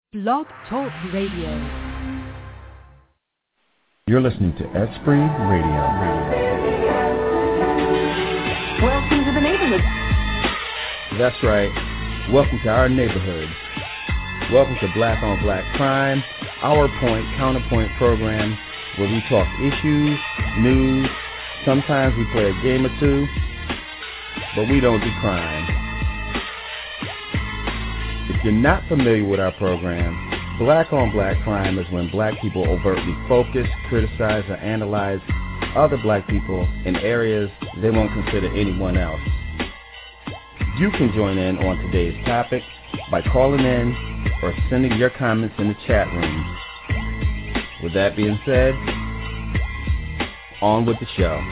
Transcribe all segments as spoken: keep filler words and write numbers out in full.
Blog Talk Radio. You're listening to Esprit Radio. Welcome to the neighborhood. That's right. Welcome to our neighborhood. Welcome to Black on Black Crime, our point, counterpoint program where we talk issues, news, sometimes we play a game or two, but we don't do crime. If you're not familiar with our program, Black on Black Crime is when black people overtly focus, criticize, or analyze other black people in areas they won't consider anyone else. You can join in on today's topic by calling in or sending your comments in the chat room. With that being said, on with the show.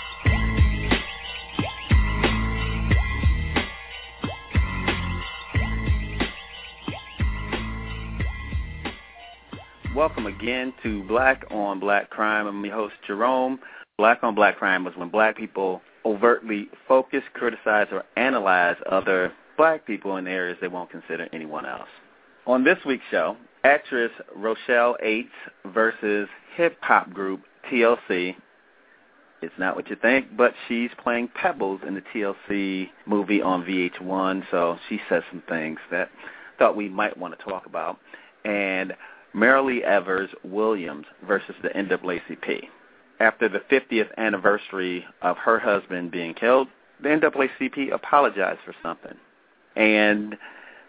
Welcome again to Black on Black Crime. I'm your host, Jerome. Black on Black Crime is when black people overtly focus, criticize, or analyze other black people in areas they won't consider anyone else. On this week's show, actress Rochelle Aites versus hip-hop group T L C. It's not what you think, but she's playing Pebbles in the T L C movie on V H one, so she says some things that I thought we might want to talk about. And Marilee Evers Williams versus the N double A C P. After the fiftieth anniversary of her husband being killed, the N double A C P apologized for something. And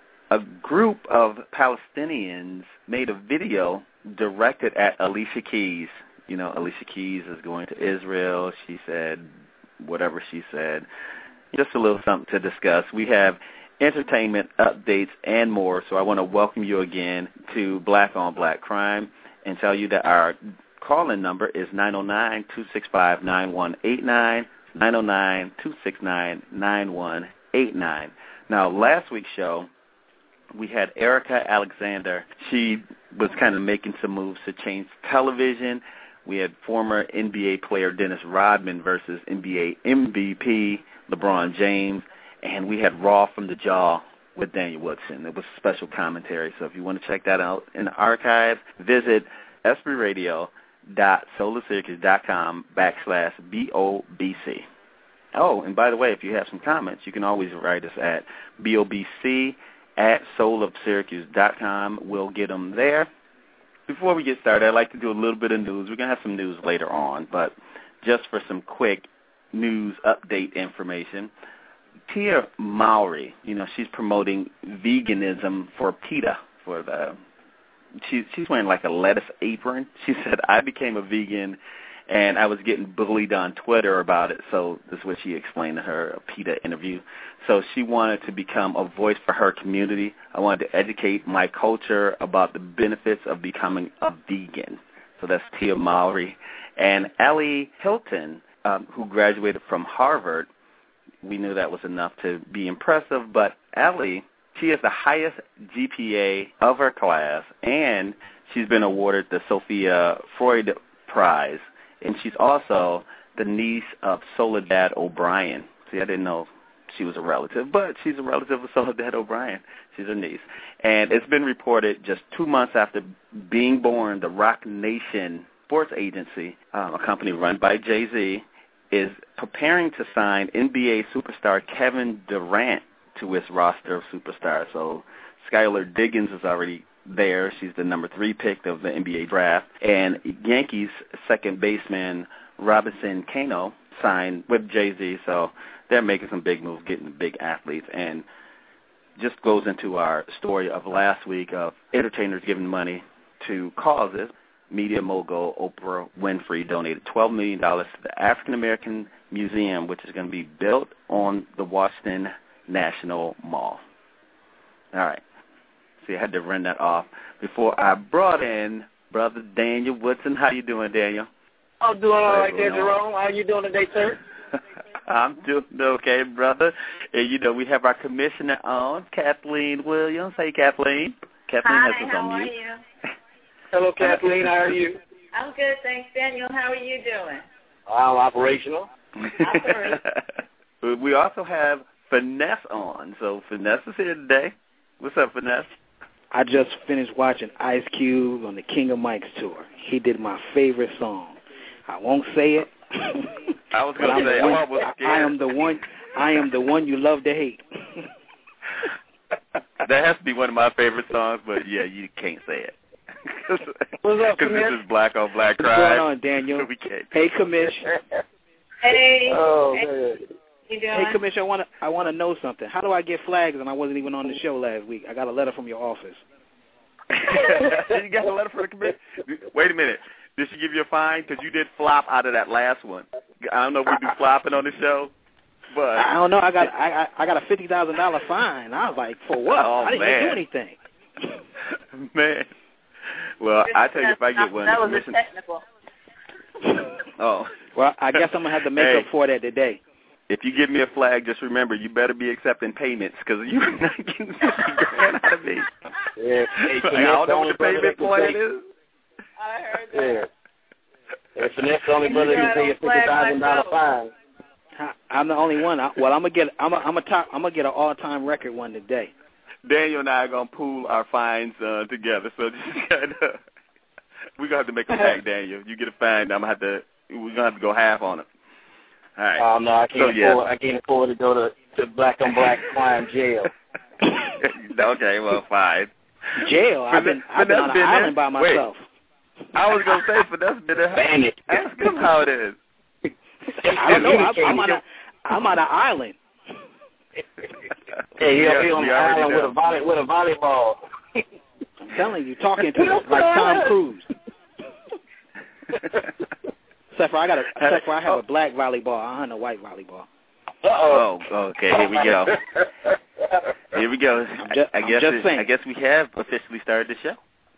a group of Palestinians made a video directed at Alicia Keys. You know, Alicia Keys is going to Israel. She said whatever she said. Just a little something to discuss. We have entertainment, updates, and more. So I want to welcome you again to Black on Black Crime and tell you that our call-in number is nine oh nine, two six five, nine one eight nine, nine oh nine, two six nine, nine one eight nine. Now, last week's show, we had Erica Alexander. She was kind of making some moves to change television. We had former N B A player Dennis Rodman versus N B A M V P LeBron James. And we had Raw from the Jaw with Daniel Woodson. It was special commentary. So if you want to check that out in the archive, visit espritradio dot solar syracuse dot com backslash B O B C. Oh, and by the way, if you have some comments, you can always write us at B O B C at soul of syracuse dot com. We'll get them there. Before we get started, I'd like to do a little bit of news. We're going to have some news later on, but just for some quick news update information, Tia Mowry, you know, she's promoting veganism for PETA. For the, she, she's wearing like a lettuce apron. She said, I became a vegan, and I was getting bullied on Twitter about it, so this is what she explained in her PETA interview. So she wanted to become a voice for her community. I wanted to educate my culture about the benefits of becoming a vegan. So that's Tia Mowry. And Ellie Hilton, um, who graduated from Harvard, we knew that was enough to be impressive, but Ellie, she has the highest G P A of her class, and she's been awarded the Sophia Freud Prize, and she's also the niece of Soledad O'Brien. See, I didn't know she was a relative, but she's a relative of Soledad O'Brien. She's her niece. And it's been reported just two months after being born, the Rock Nation Sports Agency, um, a company run by Jay-Z, is preparing to sign N B A superstar Kevin Durant to its roster of superstars. So Skylar Diggins is already there. She's the number three pick of the N B A draft. And Yankees second baseman Robinson Cano signed with Jay-Z. So they're making some big moves, getting big athletes. And just goes into our story of last week of entertainers giving money to causes. Media mogul Oprah Winfrey donated twelve million dollars to the African American Museum, which is going to be built on the Washington National Mall. All right. So I had to run that off before I brought in Brother Daniel Woodson. How you doing, Daniel? I'm doing all right there, Jerome. How you doing today, sir? I'm doing okay, brother. And, you know, we have our commissioner on, Kathleen Williams. Hey, Kathleen. Kathleen Hi, has us how on are mute. you? Hello, Kathleen. How are you? I'm good, thanks, Daniel. How are you doing? I'm operational. We also have Finesse on. So Finesse is here today. What's up, Finesse? I just finished watching Ice Cube on the King of Mike's tour. He did my favorite song. I won't say it. I was going to say, one, I'm almost scared. I am the one. I am the one you love to hate. That has to be one of my favorite songs, but yeah, you can't say it. What's up, Because this is Black on Black What's Crime. going on, Daniel? So we can't. Hey, Commish. Hey. Oh, hey. man. You doing? Hey, Commish, I want to I want to know something. How do I get flags and I wasn't even on the show last week? I got a letter from your office. You got a letter from the committee? Wait a minute. Did she give you a fine? Because you did flop out of that last one. I don't know if we do flopping on the show, but I don't know. I got I I, I got a fifty thousand dollar fine. I was like, for what? Oh, I didn't man. even do anything. Man. Well, I tell you, if I get one, that the was a commission. technical. Oh. Well, I guess I'm gonna have to make Hey. up for that today. If you give me a flag, just remember you better be accepting payments because you're not getting fifty grand out of me. Yeah. Hey, I don't know what the payment plan is. I heard that. Yeah. If Finesse the only brother who pay a fifty thousand dollar fine. I- I'm the only one. I, well, I'm gonna get I'm a, I'm a top I'm gonna get an all time record one today. Daniel and I are gonna pool our fines uh, together, so just kind of we're gonna have to make a pact, Daniel. You get a fine, I'm gonna have to we're gonna have to go half on it. All right. Oh no, I can't So, yeah. afford. I can't afford to go to, to black on black crime jail. Okay, well, fine. Jail. I've been I've been on an Finesse been island there? by myself. Wait, I was gonna say, but that's been a Bandit. Ask him how it is. I don't know. I'm, I'm on a I'm on an island. Hey, he'll Yeah, be on we the already island with know. a volley with a volleyball. I'm telling you, talking to them like Tom Cruise. Except for I got a except for I have a black volleyball. I hunt a white volleyball. Uh-oh. Oh, okay. Here we go. Here we go. I'm just, I I'm guess just it, saying. I guess we have officially started the show.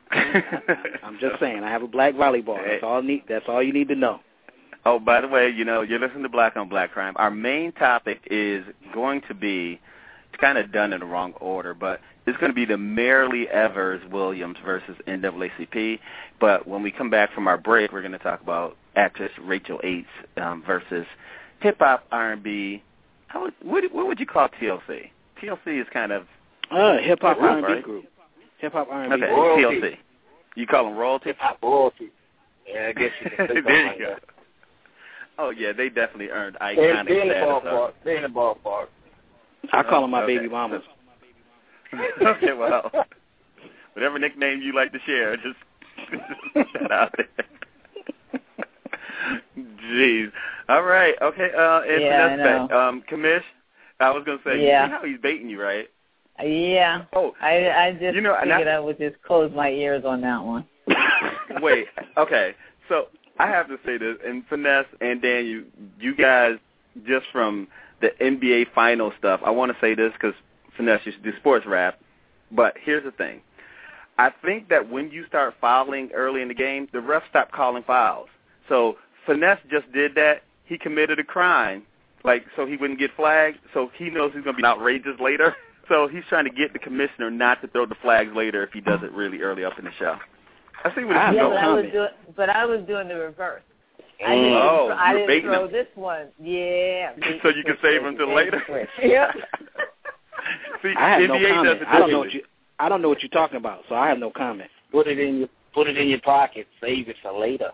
I'm just saying. I have a black volleyball. That's all need. That's all you need to know. Oh, by the way, you know, you're listening to Black on Black Crime. Our main topic is going to be, it's kind of done in the wrong order, but it's going to be the Merrily Evers Williams versus N double A C P. But when we come back from our break, we're going to talk about actress Rachel Aites um, versus hip-hop, R and B. How would, what, what would you call T L C? T L C is kind of... Uh, hip hop Group, R and B right? group. Hip hop R and B Okay, group. Royalty. T L C. You call them royalty? Hip-hop royalty. Yeah, I guess you can say something There you like go. that. Oh, yeah, they definitely earned They're, iconic they're in the status. ballpark. They're in the ballpark. I call them my Okay. baby mamas. Okay, well, whatever nickname you like to share, just put that out there. Jeez. All right. Okay. Uh, and Yeah, Finesse I know. Bay. Um, Commish, I was gonna say, Yeah. you see how he's baiting you, right? Yeah. Oh, I I just you know, and figured I- I would just close my ears on that one. Wait. Okay. So I have to say this, and Finesse and Dan, you, you guys, just from the N B A final stuff, I want to say this because Finesse used to do sports rap, but here's the thing. I think that when you start fouling early in the game, the refs stop calling fouls. So Finesse just did that. He committed a crime, like so he wouldn't get flagged. So he knows he's going to be outrageous later. So he's trying to get the commissioner not to throw the flags later if he does it really early up in the show. I see what I have he's yeah, no but doing. I was comment. doing, but I was doing the reverse. I didn't, Oh, throw, I you're didn't baiting throw him. this one. Yeah. So you can save him till later. Yeah. See, I have N B A no comment. does it I don't know what differently. you. I don't know what you're talking about, so I have no comment. Put it in your put it in your pocket. Save it for later.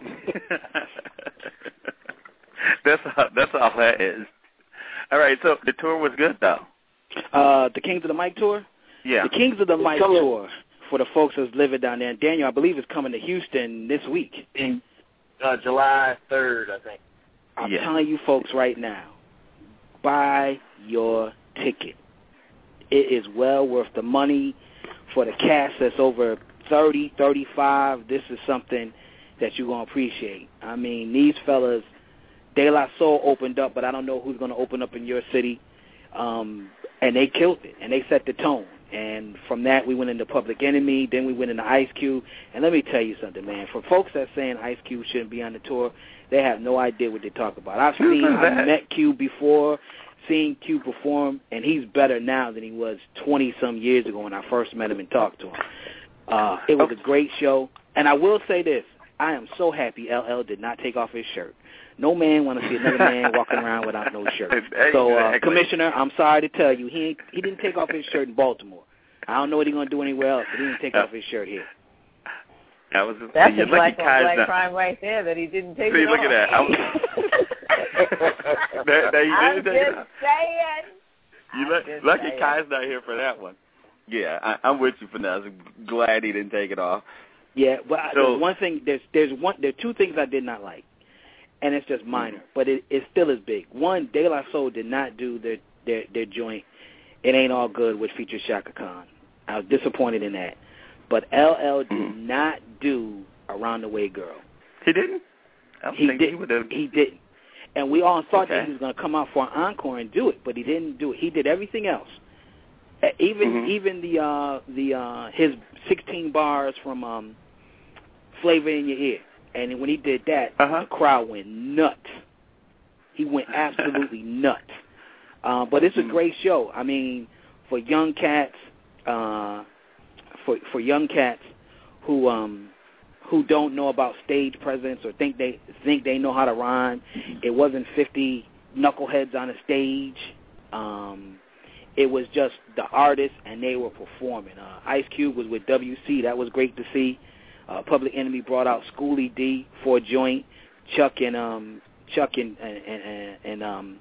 that's all, that's all that is. All right, so the tour was good though. Uh, the Kings of the Mic tour. Yeah. The Kings of the Mic coming. tour for the folks that's living down there. And Daniel, I believe, is coming to Houston this week. In uh, July third, I think. I'm Yeah. telling you folks right now, buy your ticket. It is well worth the money for the cast that's over thirty, thirty-five. This is something that you're going to appreciate. I mean, these fellas, De La Soul opened up, but I don't know who's going to open up in your city. Um, and they killed it, and they set the tone. And from that, we went into Public Enemy. Then we went into Ice Cube. And let me tell you something, man. For folks that saying Ice Cube shouldn't be on the tour, they have no idea what they talk about. I've seen, I've met Cube before, seen Cube perform, and he's better now than he was twenty-some years ago when I first met him and talked to him. Uh, it was a great show. And I will say this. I am so happy L L did not take off his shirt. No man want to see another man walking around without no shirt. So, uh, Exactly. Commissioner, I'm sorry to tell you, he ain't, he didn't take off his shirt in Baltimore. I don't know what he's gonna do anywhere else, but he didn't take off his shirt here. That was That's a a black on black not, crime right there that he didn't take see, it look off. at that. I, that, that he I'm didn't just take it off. saying. You I'm look, just lucky saying. Kai's not here for that one. Yeah, I, I'm with you for now. I'm glad he didn't take it off. Yeah, but So, there's one thing. There's there's one. There are two things I did not like, and it's just minor, but it it still is big. One, De La Soul did not do their their their joint. It Ain't All Good, which featured Shaka Khan. I was disappointed in that. But L L did mm-hmm. not do Around the Way Girl. He didn't? I don't he think did, he would have. He didn't. And we all thought okay. that he was going to come out for an encore and do it, but he didn't do it. He did everything else. Even mm-hmm. even the uh, the uh, his sixteen bars from um, Flavor in Your Ear. And when he did that, uh-huh. the crowd went nuts. He went absolutely nuts. Uh, but it's a great show. I mean, for young cats, uh, for for young cats who um, who don't know about stage presence or think they think they know how to rhyme, it wasn't fifty knuckleheads on a stage. Um, it was just the artists, and they were performing. Uh, Ice Cube was with W C. That was great to see. Uh, Public Enemy brought out Schoolie D for a joint. Chuck and um, Chuck and and, and, and um,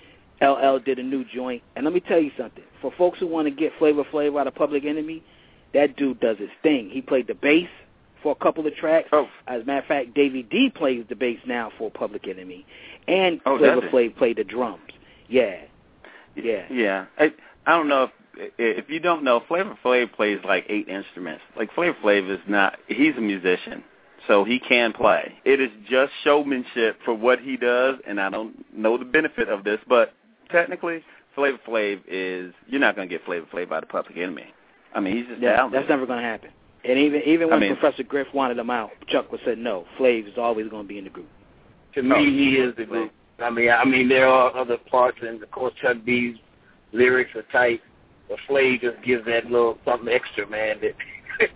L L did a new joint. And let me tell you something. For folks who want to get Flavor Flav out of Public Enemy, that dude does his thing. He played the bass for a couple of tracks. Oh. As a matter of fact, Davey D plays the bass now for Public Enemy. And oh, Flavor Flav played the drums. Yeah. Yeah. Yeah. I, I don't know if if you don't know, Flavor Flav plays like eight instruments. Like Flavor Flav is not, he's a musician, so he can play. It is just showmanship for what he does, and I don't know the benefit of this, but technically, Flavor Flav is, you're not going to get Flavor Flav out of Public Enemy. I mean, he's just yeah, talented. That's never going to happen. And even even when I mean, Professor Griff wanted him out, Chuck was said no. Flav is always going to be in the group. To me, oh, he is the group. I mean, I mean, there are other parts, and of course, Chuck B's lyrics are tight, but Flav just gives that little something extra, man. That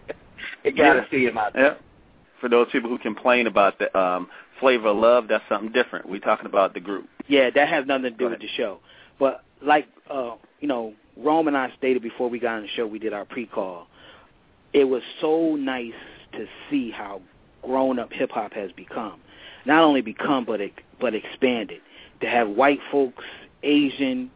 you got to yeah. see him out there. Yeah. For those people who complain about the um, Flavor of Love, that's something different. We're talking about the group. Yeah, that has nothing to do Go with ahead. the show. But like, uh, you know, Rome and I stated before we got on the show, we did our pre-call. It was so nice to see how grown-up hip-hop has become. Not only become, but it, but expanded. To have white folks, Asian,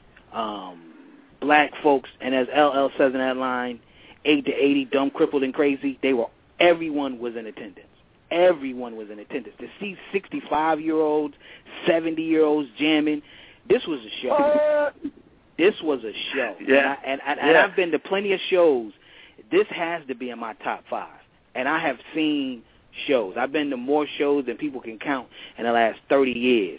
um, black folks, and as L L says in that line, eight to eighty, dumb, crippled, and crazy, they were, everyone was in attendance. Everyone was in attendance. To see sixty-five-year-olds, seventy-year-olds jamming, this was a show. This was a show. Yeah. And, I, and, and yeah. I've been to plenty of shows. This has to be in my top five. And I have seen shows. I've been to more shows than people can count in the last thirty years.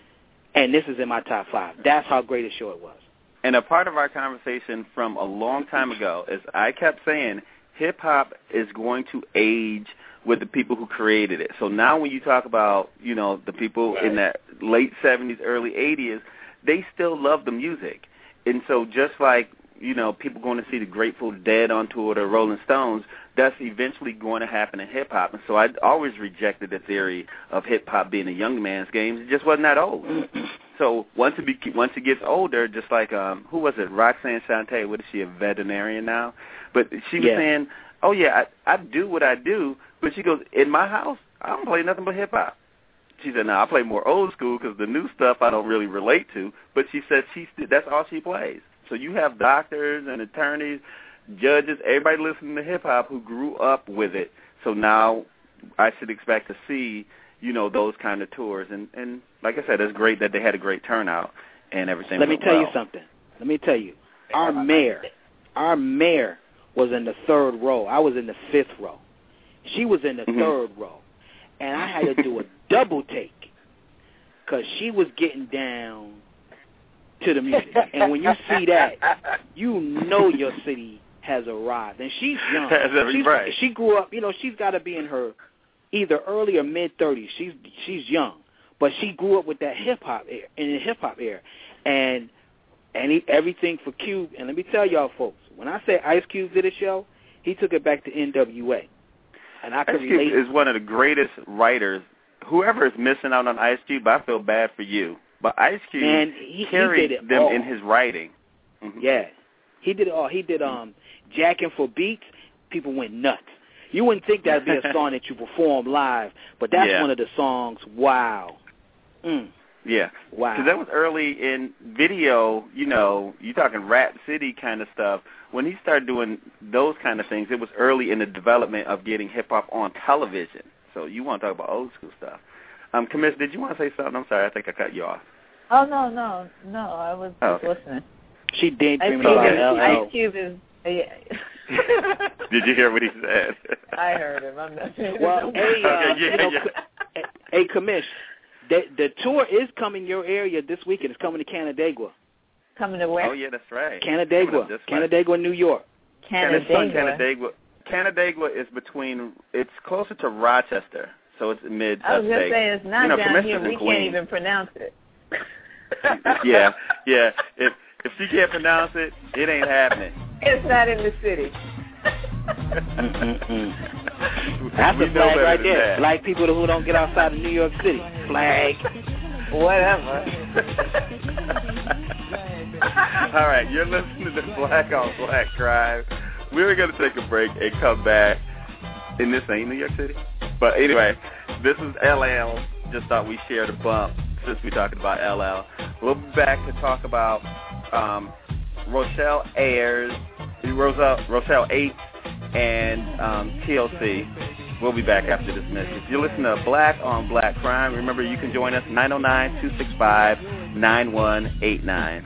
And this is in my top five. That's how great a show it was. And a part of our conversation from a long time ago is I kept saying hip-hop is going to age with the people who created it. So now when you talk about, you know, the people in that late seventies, early eighties, they still love the music. And so just like, you know, people going to see the Grateful Dead on tour or the Rolling Stones, that's eventually going to happen in hip-hop. And so I always rejected the theory of hip-hop being a young man's game. It just wasn't that old. So once it, be, once it gets older, just like, um, who was it, Roxanne Shante, what is she, a veterinarian now? But she was yeah. saying, oh, yeah, I, I do what I do, but she goes, in my house, I don't play nothing but hip-hop. She said, no, I play more old school because the new stuff I don't really relate to. But she said she st- that's all she plays. So you have doctors and attorneys, judges, everybody listening to hip-hop who grew up with it. So now I should expect to see, you know, those kind of tours. And, and like I said, it's great that they had a great turnout and everything. Let me went tell well. you something. Let me tell you. Our mayor, our mayor was in the third row. I was in the fifth row. She was in the mm-hmm. third row. And I had to do a double take because she was getting down to the music. And when you see that, you know your city has arrived. And she's young. She's, right. She grew up, you know, she's got to be in her either early or mid-thirties. She's she's young. But she grew up with that hip-hop era, in the hip-hop era. And and everything for Cube. And let me tell y'all, folks, when I say Ice Cube did a show, he took it back to N W A. And I Ice could Cube relate. is one of the greatest writers. Whoever is missing out on Ice Cube, I feel bad for you. But Ice Cube Man, he, carried he did it them all. in his writing. Mm-hmm. Yeah. He did it all. He did um, Jacking for Beats. People went nuts. You wouldn't think that would be a song that you perform live, but that's yeah. one of the songs. Wow. Mm. Yeah. Wow. Because that was early in video, you know, you talking Rap City kind of stuff. When he started doing those kind of things, it was early in the development of getting hip-hop on television. So you want to talk about old school stuff. Um, Commiss, did you want to say something? I'm sorry, I think I cut you off. Oh, no, no, no, I was oh, just okay. listening. She daydreaming about L L. Ice Cube is... Yeah. Did you hear what he said? I heard him. I'm not saying Well, hey, uh, okay, yeah, you know, yeah. hey, Commish, the, the tour is coming your area this weekend. It's coming to Canandaigua. Coming to where? Oh, yeah, that's right. Canandaigua. Canandaigua, New York. Canandaigua. Canandaigua. Canandaigua is between, it's closer to Rochester, so it's mid-upstate. I was going to say, it's not you know, down here. We Queens. can't even pronounce it. yeah, yeah. If if she can't pronounce it, it ain't happening. It's not in the city. That's we a flag right there. That. Black people who don't get outside of New York City. Flag. Whatever. All right, you're listening to Black on Black Crime. We're going to take a break and come back. And this ain't New York City. But anyway, this is L L. Just thought we'd share the bump since we're talking about L L. We'll be back to talk about um, Rochelle Ayers, Rochelle, Rochelle eight, and um, T L C. We'll be back after this message. You're listening to Black on Black Crime. Remember, you can join us nine oh nine, two six five, nine one eight nine.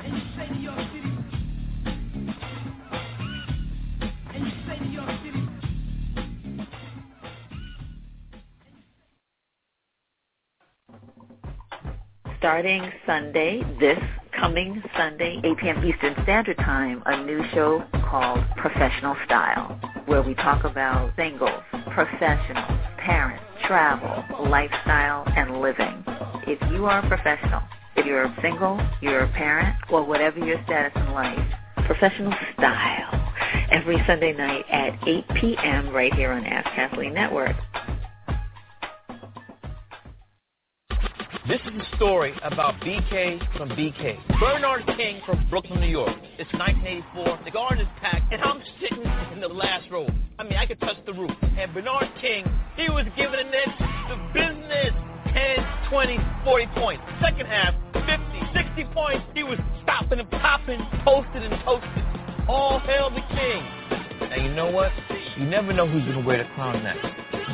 Starting Sunday, this coming Sunday, eight p.m. Eastern Standard Time, a new show called Professional Style, where we talk about singles, professionals, parents, travel, lifestyle, and living. If you are a professional, if you're single, you're a parent, or whatever your status in life, Professional Style, every Sunday night at eight p.m. right here on Ask Kathleen Network. This is a story about B K from B K. Bernard King from Brooklyn, New York. It's nineteen eighty-four. The garden is packed, and I'm sitting in the last row. I mean, I could touch the roof. And Bernard King, he was giving the Knicks the business. ten, twenty, forty points. Second half, fifty, sixty points. He was stopping and popping, posted and toasted. All hail the King. And you know what? You never know who's going to wear the crown next.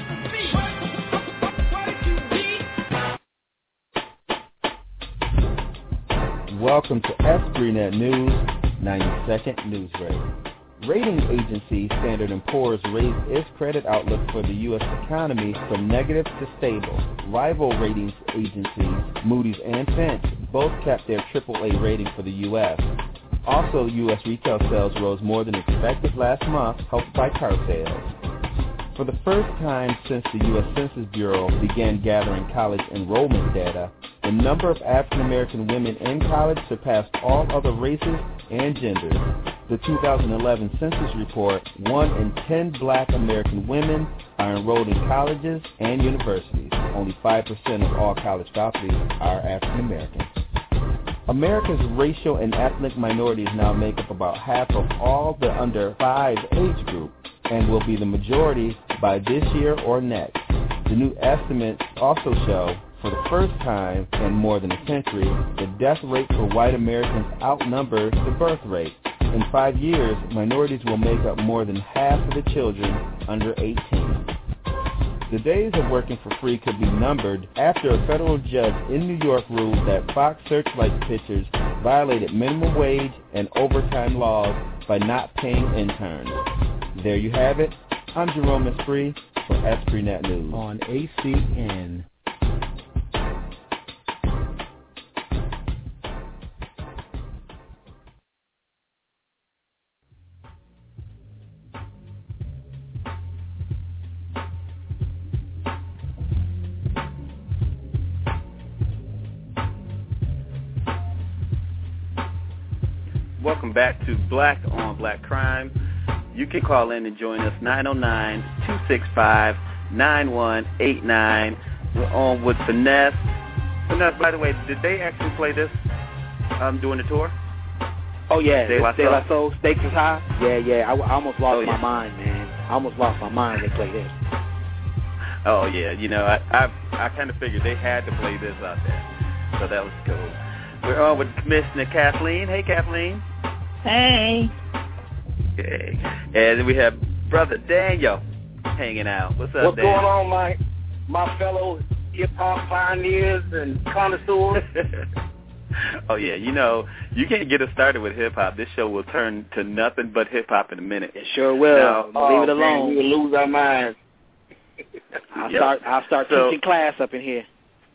Welcome to Esprit Net News, ninety-second News Break. Rating agency Standard and Poor's raised its credit outlook for the U S economy from negative to stable. Rival ratings agencies Moody's and Fitch both kept their triple A rating for the U S. Also, U S retail sales rose more than expected last month, helped by car sales. For the first time since the U S Census Bureau began gathering college enrollment data, the number of African American women in college surpassed all other races and genders. The two thousand eleven census report, one in ten black American women are enrolled in colleges and universities. Only five percent of all college faculty are African American. America's racial and ethnic minorities now make up about half of all the under five age group and will be the majority by this year or next. The new estimates also show, for the first time in more than a century, the death rate for white Americans outnumbers the birth rate. In five years, minorities will make up more than half of the children under eighteen. The days of working for free could be numbered after a federal judge in New York ruled that Fox Searchlight pitchers violated minimum wage and overtime laws by not paying interns. There you have it. I'm Jerome Esprit for Esprit Net News on A C N. Welcome back to Black on Black Crime. You can call in and join us, nine oh nine, two six five, nine one eight nine. We're on with Finesse. Finesse, by the way, did they actually play this um, during the tour? Oh, yeah. De La De La Soul, Stakes is High. Yeah, yeah. I, I almost lost oh, yeah. my mind, man. I almost lost my mind when they played this. Oh, yeah. You know, I I, I kind of figured they had to play this out there. So that was cool. We're on with Commissioner Kathleen. Hey, Kathleen. Hey. Okay. And we have Brother Daniel hanging out. What's up, What's Daniel? going on, my my fellow hip-hop pioneers and connoisseurs? Oh, yeah. You know, you can't get us started with hip-hop. This show will turn to nothing but hip-hop in a minute. It sure will. Now, Leave oh, it alone. Man, we will lose our minds. I'll Yep. start, I'll start So- teaching class up in here.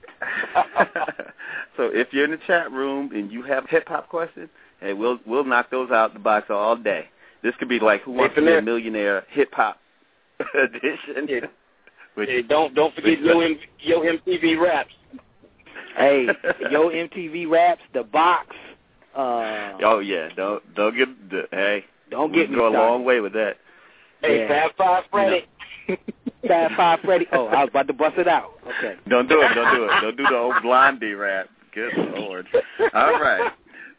So if you're in the chat room and you have hip-hop questions, hey, we'll we'll knock those out the box all day. This could be like Who Wants Hey, to Be a Finesse. Millionaire hip-hop edition. Yeah. Which, Hey, don't don't forget Yo, M- Yo M T V Raps. Hey, Yo M T V Raps, The Box. Uh, oh, yeah. Don't don't get the, hey. don't we get can me go started. a long way with that. Hey, Yeah. Fab Five Freddy. Fab Five Freddy. Oh, I was about to bust it out. Okay. Don't do it. Don't do it. Don't do the old Blondie rap. Good Lord. All right.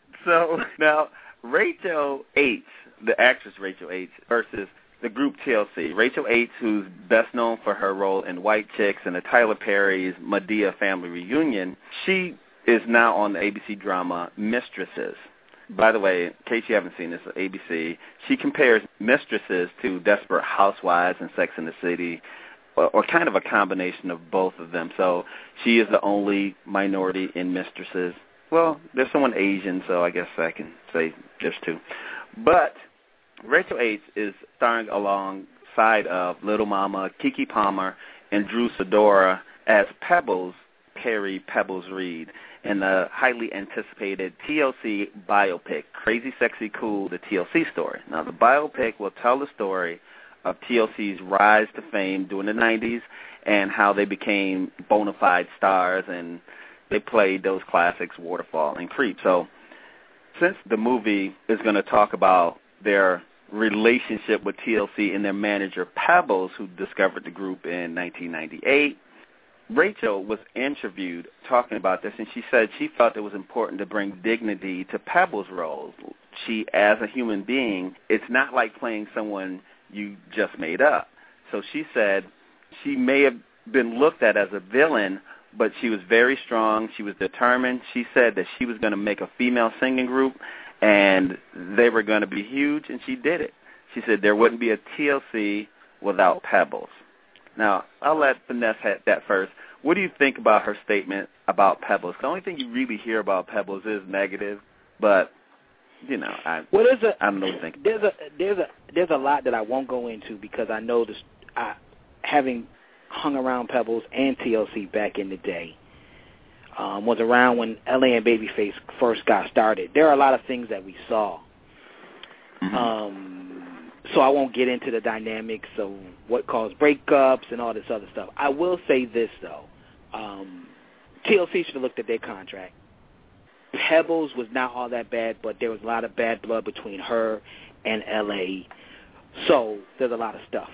So now Rachel H, the actress Rachel H, versus the group T L C. Rachel H, who's best known for her role in White Chicks and the Tyler Perry's Madea Family Reunion, she is now on the A B C drama Mistresses. By the way, in case you haven't seen this on A B C, she compares Mistresses to Desperate Housewives and Sex and the City, or, or kind of a combination of both of them. So she is the only minority in Mistresses. Well, there's someone Asian, so I guess I can say there's two. But Rachel H is starring alongside of Little Mama, Keke Palmer, and Drew Sidora as Pebbles, Perry Pebbles Reed, in the highly anticipated T L C biopic, Crazy Sexy Cool, the T L C story. Now, the biopic will tell the story of T L C's rise to fame during the nineties and how they became bona fide stars, and they played those classics, Waterfall and Creep. So since the movie is going to talk about their relationship with T L C and their manager, Pebbles, who discovered the group in nineteen ninety-eight, Rachel was interviewed talking about this, and she said she felt it was important to bring dignity to Pebbles' roles. She, as a human being, it's not like playing someone you just made up. So she said she may have been looked at as a villain, but she was very strong. She was determined. She said that she was going to make a female singing group, and they were going to be huge, and she did it. She said there wouldn't be a T L C without Pebbles. Now, I'll let Finesse have that first. What do you think about her statement about Pebbles? The only thing you really hear about Pebbles is negative, but, you know, I, well, there's a, I don't know what you think. There's a, there's, a, there's a lot that I won't go into because I know this, I, having hung around Pebbles and T L C back in the day, um, was around when L A and Babyface first got started. There are a lot of things that we saw. Mm-hmm. Um, so I won't get into the dynamics of what caused breakups and all this other stuff. I will say this, though. Um, T L C should have looked at their contract. Pebbles was not all that bad, but there was a lot of bad blood between her and L A. So there's a lot of stuff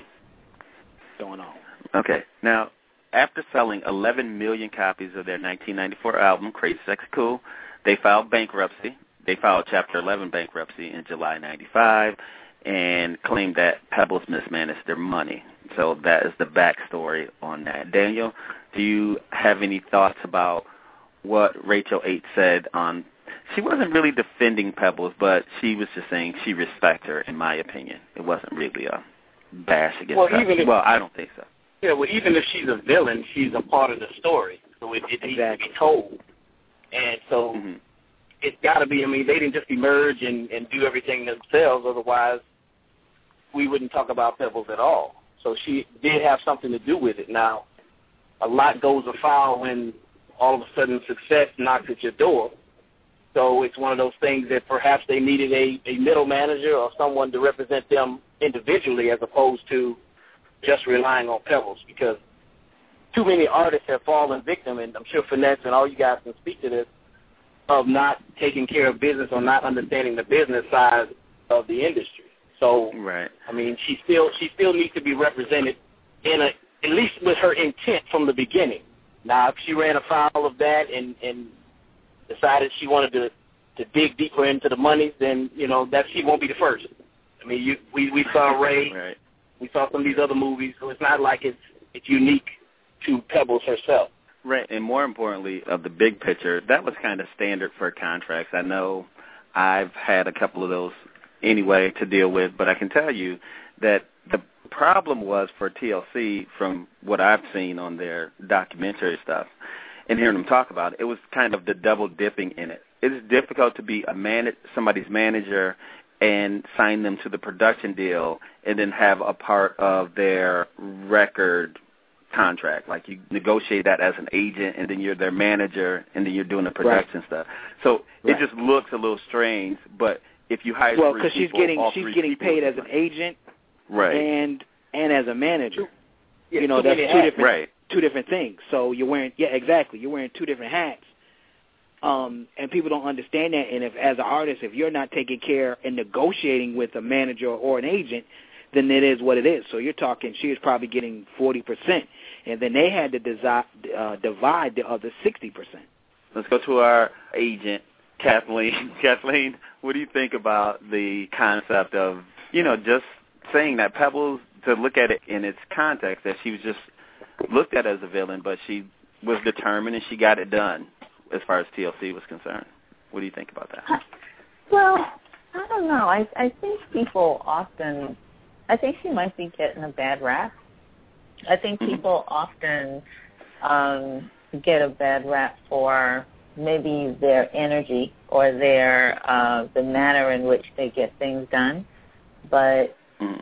going on. Okay. Now, after selling eleven million copies of their nineteen ninety-four album, Crazy Sexy Cool, they filed bankruptcy. They filed Chapter eleven bankruptcy in July ninety-five and claimed that Pebbles mismanaged their money. So that is the backstory on that. Daniel, do you have any thoughts about what Rachel H said on, she wasn't really defending Pebbles, but she was just saying she respects her, in my opinion. It wasn't really a bash against well, her. Even if, well, I don't think so. Yeah, well, even if she's a villain, she's a part of the story, so it, it needs exactly. to be told. And so mm-hmm. it's got to be, I mean, they didn't just emerge and, and do everything themselves, otherwise we wouldn't talk about Pebbles at all. So she did have something to do with it. Now, a lot goes afoul when all of a sudden success knocks at your door. So it's one of those things that perhaps they needed a, a middle manager or someone to represent them individually as opposed to just relying on Pebbles, because too many artists have fallen victim, and I'm sure Finesse and all you guys can speak to this, of not taking care of business or not understanding the business side of the industry. So, right. I mean, she still she still needs to be represented in a at least with her intent from the beginning. Now, if she ran afoul of that and, and decided she wanted to to dig deeper into the money, then, you know, that she won't be the first. I mean, you, we, we saw Ray. Right. We saw some of these other movies, so it's not like it's it's unique to Pebbles herself. Right, and more importantly, of the big picture, that was kind of standard for contracts. I know I've had a couple of those anyway to deal with, but I can tell you that the problem was for T L C, from what I've seen on their documentary stuff and hearing them talk about it, it was kind of the double dipping in it. It is difficult to be a man, somebody's manager and sign them to the production deal and then have a part of their record contract. Like, you negotiate that as an agent, and then you're their manager, and then you're doing the production right. stuff. So right. it just looks a little strange. But if you hire well, three because she's people, getting all she's three getting people, paid as an agent, right, and and as a manager. Yeah, you know, that's two different right. two different things. So you're wearing yeah, exactly. You're wearing two different hats. Um, and people don't understand that. And if, as an artist, if you're not taking care and negotiating with a manager or an agent, then it is what it is. So you're talking, she was probably getting forty percent, and then they had to desi- uh, divide the other sixty percent. Let's go to our agent, Kathleen. Kathleen, what do you think about the concept of, you know, just saying that Pebbles, to look at it in its context, that she was just looked at as a villain, but she was determined and she got it done as far as T L C was concerned? What do you think about that? Well, I don't know. I I think people often, I think she might be getting a bad rap. I think people often um, get a bad rap for maybe their energy or their uh, the manner in which they get things done. But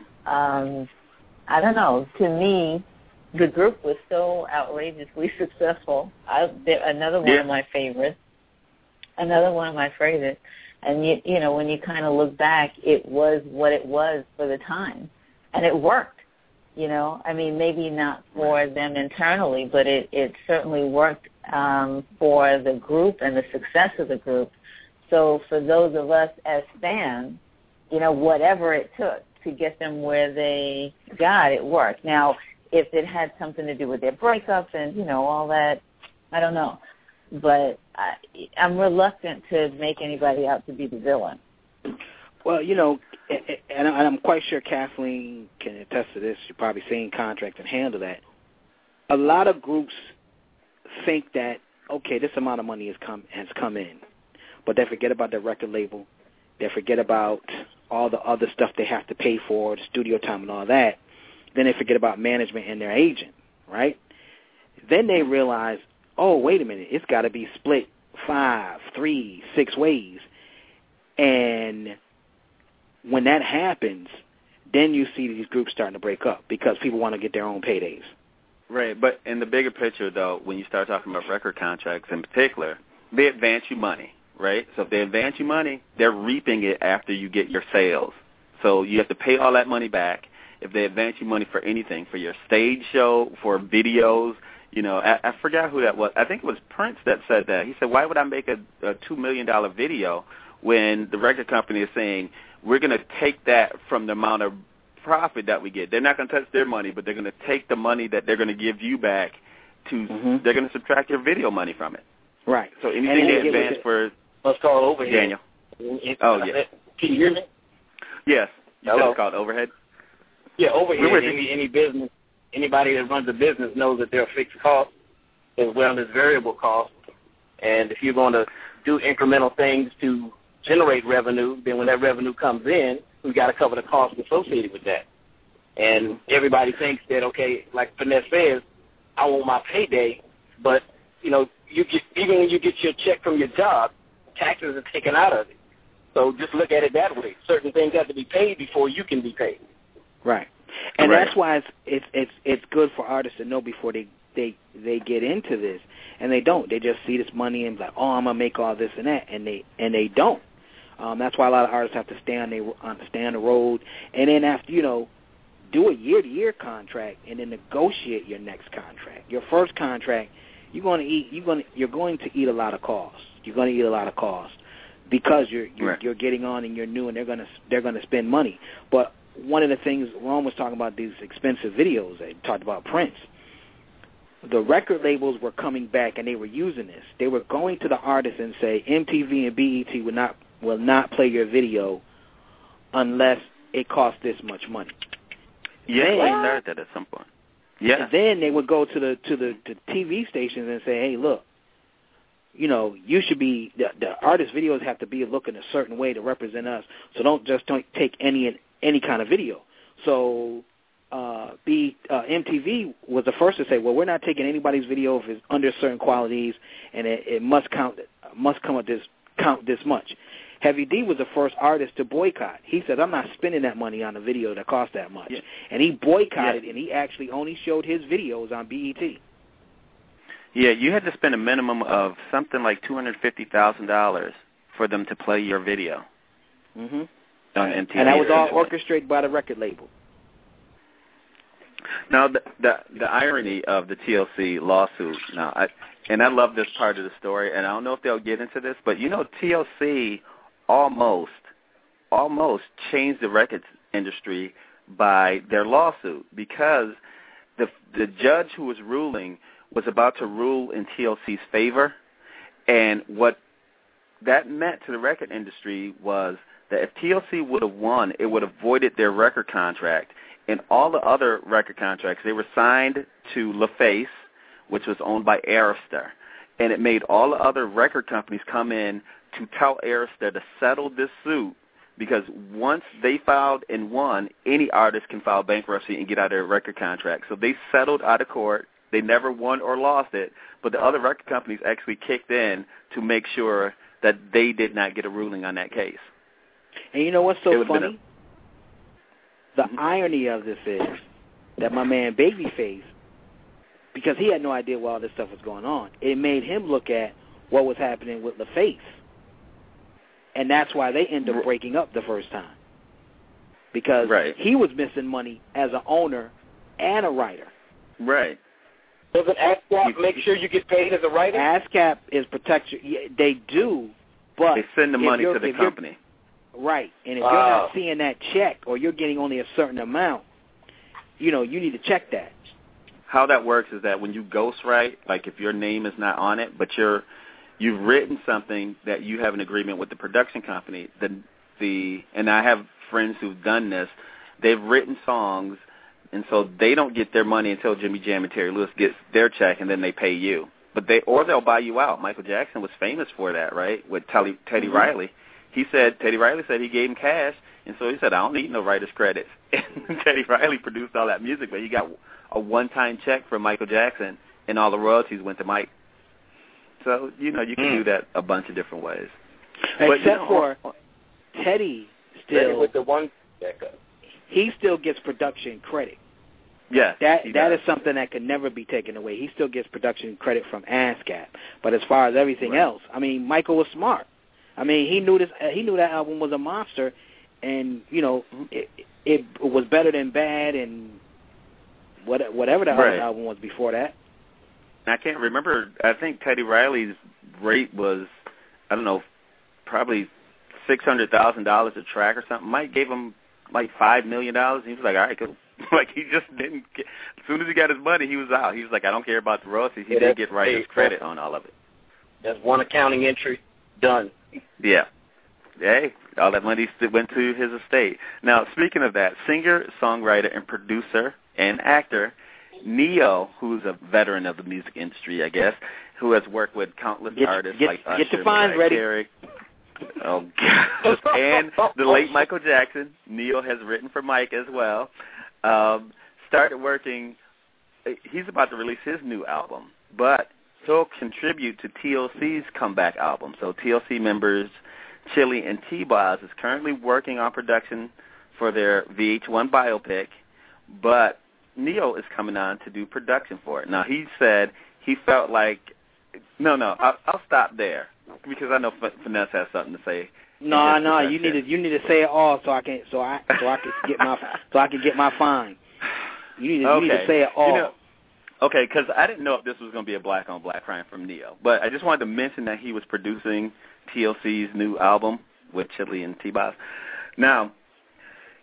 um, I don't know. To me, the group was so outrageously successful. I, another one yeah. of my favorites. Another one of my favorites. And, you, you know, when you kind of look back, it was what it was for the time. And it worked, you know. I mean, maybe not for them internally, but it, it certainly worked um, for the group and the success of the group. So for those of us as fans, you know, whatever it took to get them where they got, it worked. Now, if it had something to do with their breakups and, you know, all that, I don't know. But I, I'm reluctant to make anybody out to be the villain. Well, you know, and I'm quite sure Kathleen can attest to this. She's probably seen contracts and handle that. A lot of groups think that, okay, this amount of money has come has come in, but they forget about the record label. They forget about all the other stuff they have to pay for, the studio time and all that. Then they forget about management and their agent, right? Then they realize, oh, wait a minute, it's got to be split five, three, six ways. And when that happens, then you see these groups starting to break up because people want to get their own paydays. Right, but in the bigger picture, though, when you start talking about record contracts in particular, they advance you money, right? So if they advance you money, they're reaping it after you get your sales. So you have to pay all that money back. If they advance you money for anything, for your stage show, for videos, you know, I, I forgot who that was. I think it was Prince that said that. He said, why would I make a, a two million dollars video when the record company is saying, we're going to take that from the amount of profit that we get. They're not going to touch their money, but they're going to take the money that they're going to give you back to, mm-hmm. they're going to subtract your video money from it. Right. So anything they advance for, let's call it overhead. Daniel. It, oh, yeah. Can you hear me? Yes. You Hello? said it's called overhead? Yeah, overhead. Any, any business, anybody that runs a business knows that there are fixed costs as well as variable costs. And if you're going to do incremental things to generate revenue, then when that revenue comes in, we've got to cover the costs associated with that. And everybody thinks that, okay, like Finesse says, I want my payday, but, you know, you get, even when you get your check from your job, taxes are taken out of it. So just look at it that way. Certain things have to be paid before you can be paid. Right. And right. that's why it's, it's it's it's good for artists to know before they, they, they get into this. And they don't. They just see this money and like, oh, I'm going to make all this and that. And they and they don't. Um, that's why a lot of artists have to stay on, their, on, stay on the road. And then after, you know, do a year-to-year contract and then negotiate your next contract. Your first contract, you're going to eat. You're going to you're going to eat a lot of costs. You're going to eat a lot of costs because you're you're, right. you're getting on and you're new and they're going to they're going to spend money. But one of the things Ron was talking about, these expensive videos. They talked about Prince. the record labels were coming back and they were using this. They were going to the artists and say, M T V and B E T will not will not play your video unless it costs this much money. Yeah, then, they started that at some point. Yeah. And then they would go to the to the to T V stations and say, hey, look, you know, you should be the, the artist videos have to be looking a certain way to represent us. So don't just don't take any any kind of video. So uh, B, uh, M T V was the first to say, well, we're not taking anybody's video if it's under certain qualities, and it, it must count must come at this count this much. Heavy D was the first artist to boycott. He said, I'm not spending that money on a video that costs that much. Yeah. And he boycotted, yeah. and he actually only showed his videos on B E T. Yeah, you had to spend a minimum of something like two hundred fifty thousand dollars for them to play your video. Mm-hmm. On M T V. And that was all orchestrated by the record label. Now, the, the the irony of the T L C lawsuit, now, I, and I love this part of the story, and I don't know if they'll get into this, but you know T L C almost, almost changed the records industry by their lawsuit because the the judge who was ruling was about to rule in T L C's favor, and what that meant to the record industry was that if T L C would have won, it would have voided their record contract. And all the other record contracts, they were signed to LaFace, which was owned by Arista. And it made all the other record companies come in to tell Arista to settle this suit because once they filed and won, any artist can file bankruptcy and get out of their record contract. So they settled out of court. They never won or lost it, but the other record companies actually kicked in to make sure that they did not get a ruling on that case. And you know what's so funny? A, the mm-hmm. irony of this is that my man Babyface, because he had no idea why all this stuff was going on, it made him look at what was happening with LaFace. And that's why they ended up breaking up the first time. Because right. he was missing money as an owner and a writer. Right. Doesn't ASCAP make sure you get paid as a writer? ASCAP is protection. Yeah, they do, but they send the money to the company. Right, and if uh, you're not seeing that check or you're getting only a certain amount, you know, you need to check that. How that works is that when you ghostwrite, like if your name is not on it, but you're you've written something that you have an agreement with the production company, the the and I have friends who've done this. They've written songs, and so they don't get their money until Jimmy Jam and Terry Lewis gets their check, and then they pay you. But they or they'll buy you out. Michael Jackson was famous for that, right? With Teddy, Teddy mm-hmm. Riley. He said, Teddy Riley said he gave him cash, and so he said, I don't need no writer's credits. And Teddy Riley produced all that music, but he got a one-time check from Michael Jackson, and all the royalties went to Mike. So, you know, you can mm. do that a bunch of different ways. Except but, you know, for Teddy still, Teddy with the one backup. He still gets production credit. Yes, that that does. Is something that can never be taken away. He still gets production credit from ASCAP. But as far as everything right. else, I mean, Michael was smart. I mean, he knew this. He knew that album was a monster, and you know, it, it was better than bad, and what, whatever the right. other album was before that. I can't remember. I think Teddy Riley's rate was, I don't know, probably six hundred thousand dollars a track or something. Mike gave him like five million dollars. He was like, all right, cool. Like he just didn't. Get, as soon as he got his money, he was out. He was like, I don't care about the royalties. He yeah, did get writer's credit on all of it. That's one accounting entry done. Yeah. Hey, all that money went to his estate. Now, speaking of that, singer, songwriter, and producer and actor Ne-Yo, who's a veteran of the music industry, I guess, who has worked with countless get, artists get, like get Usher, your fines ready. Carey, oh, God, and the late Michael Jackson. Ne-Yo has written for Mike as well. Um, started working. He's about to release his new album, but he'll contribute to T L C's comeback album. So T L C members Chili and T-Boz is currently working on production for their V H one biopic, but Ne-Yo is coming on to do production for it. Now, he said he felt like, no, no, I'll, I'll stop there because I know F- Finesse has something to say. No, no, you need to you need to say it all so I can so I so I can get my so I can get my fine. You need to, okay. you need to say it all. You know, okay, because I didn't know if this was going to be a black on black crime from Ne-Yo, but I just wanted to mention that he was producing T L C's new album with Chili and T-Boz. Now,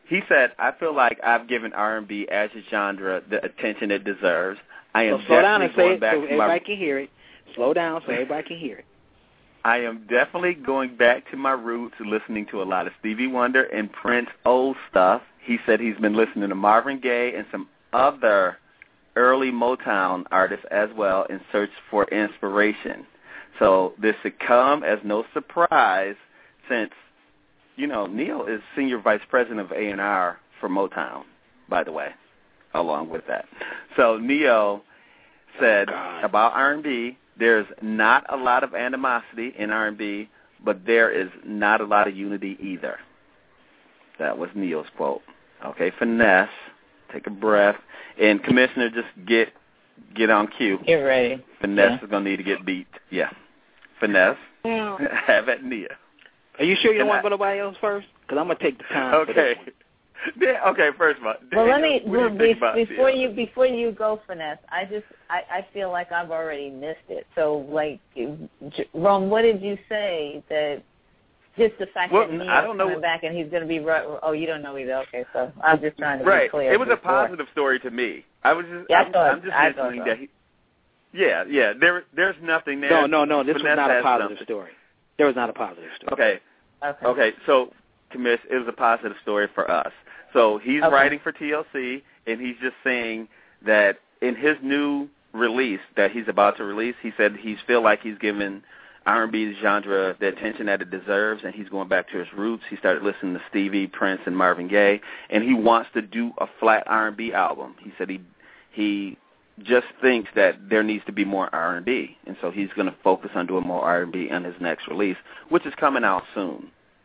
he said, I feel like I've given R and B as a genre the attention it deserves. I am so slow down and say going it back so to everybody my, can hear it. Slow down so everybody can hear it. I am definitely going back to my roots, listening to a lot of Stevie Wonder and Prince old stuff. He said he's been listening to Marvin Gaye and some other early Motown artists as well in search for inspiration. So this should come as no surprise since, you know, Neil is Senior Vice President of A and R for Motown, by the way, along with that. So Neil said oh, about R and B, there's not a lot of animosity in R and B, but there is not a lot of unity either. That was Neil's quote. Okay, Finesse, take a breath. And Commissioner, just get get on cue. Get ready. Finesse yeah. is going to need to get beat. Yeah. Finesse, yeah. have at Nia. Are you sure you don't and want to go to nobody else first? Because I'm going to take the time okay. for this one. Yeah, okay, first of all. Well, Daniel, let me what do you think well, be, about before Nia? you before you go, Finesse. I just I, I feel like I've already missed it. So, like, Rome, what did you say that? Just the fact well, that Neil's I don't know. coming back and he's going to be right. Oh, you don't know either. Okay, so I'm just trying to right. be clear. It was before. a positive story to me. I was just. Yeah, I'm, I thought, I'm just I mentioning thought that. He, yeah, yeah. There, there's nothing there. No, no, no. This Finesse was not a has positive something. story. There was not a positive story. Okay. Okay. Okay. So, Commiss, it was a positive story for us. So he's okay. writing for T L C, and he's just saying that in his new release that he's about to release, he said he's feel like he's given R and B genre the attention that it deserves, and he's going back to his roots. He started listening to Stevie, Prince, and Marvin Gaye, and he wants to do a flat R and B album. He said he he just thinks that there needs to be more R and B, and so he's going to focus on doing more R and B in his next release, which is coming out soon.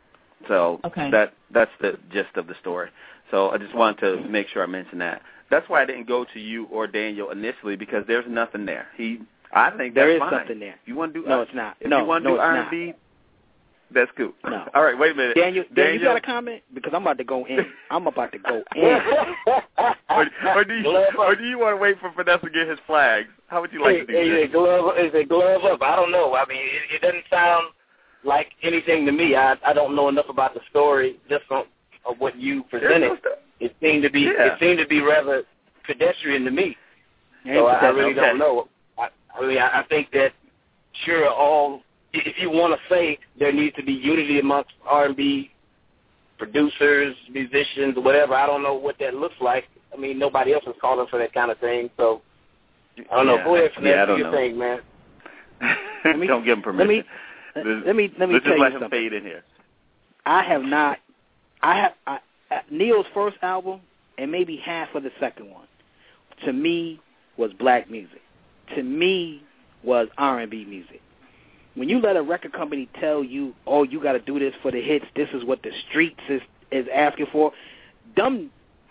So okay. that that's the gist of the story. So I just wanted to make sure I mentioned that. That's why I didn't go to you or Daniel initially, because there's nothing there. He, I think there that's is fine. something there. You want to do? No, uh, it's not. If no, you want to no, do it's R and B, not. that's cool. No. All right, wait a minute. Daniel, Daniel, Daniel, you got a comment? Because I'm about to go in. I'm about to go in. or, or, do you, or do you want to wait for Vanessa to get his flags? How would you like is, to do is this? It glove, is it glove up? I don't know. I mean, it, it doesn't sound like anything to me. I I don't know enough about the story just from of what you presented. It seemed to be yeah. it seemed to be rather pedestrian to me. So I, I really okay. don't know. I, I mean, I, I think that sure, all if you want to say there needs to be unity amongst R and B producers, musicians, whatever. I don't know what that looks like. I mean, nobody else is calling for that kind of thing. So I don't yeah. know. Go ahead, Finesse, yeah, I do don't your know. thing, man. Let me, don't give him permission. Let me let me let me Let's tell just you let him something. fade in here. I have not. I have I, uh, Neil's first album and maybe half of the second one. To me, was black music. To me, was R and B music. When you let a record company tell you, "Oh, you got to do this for the hits. This is what the streets is is asking for," dumb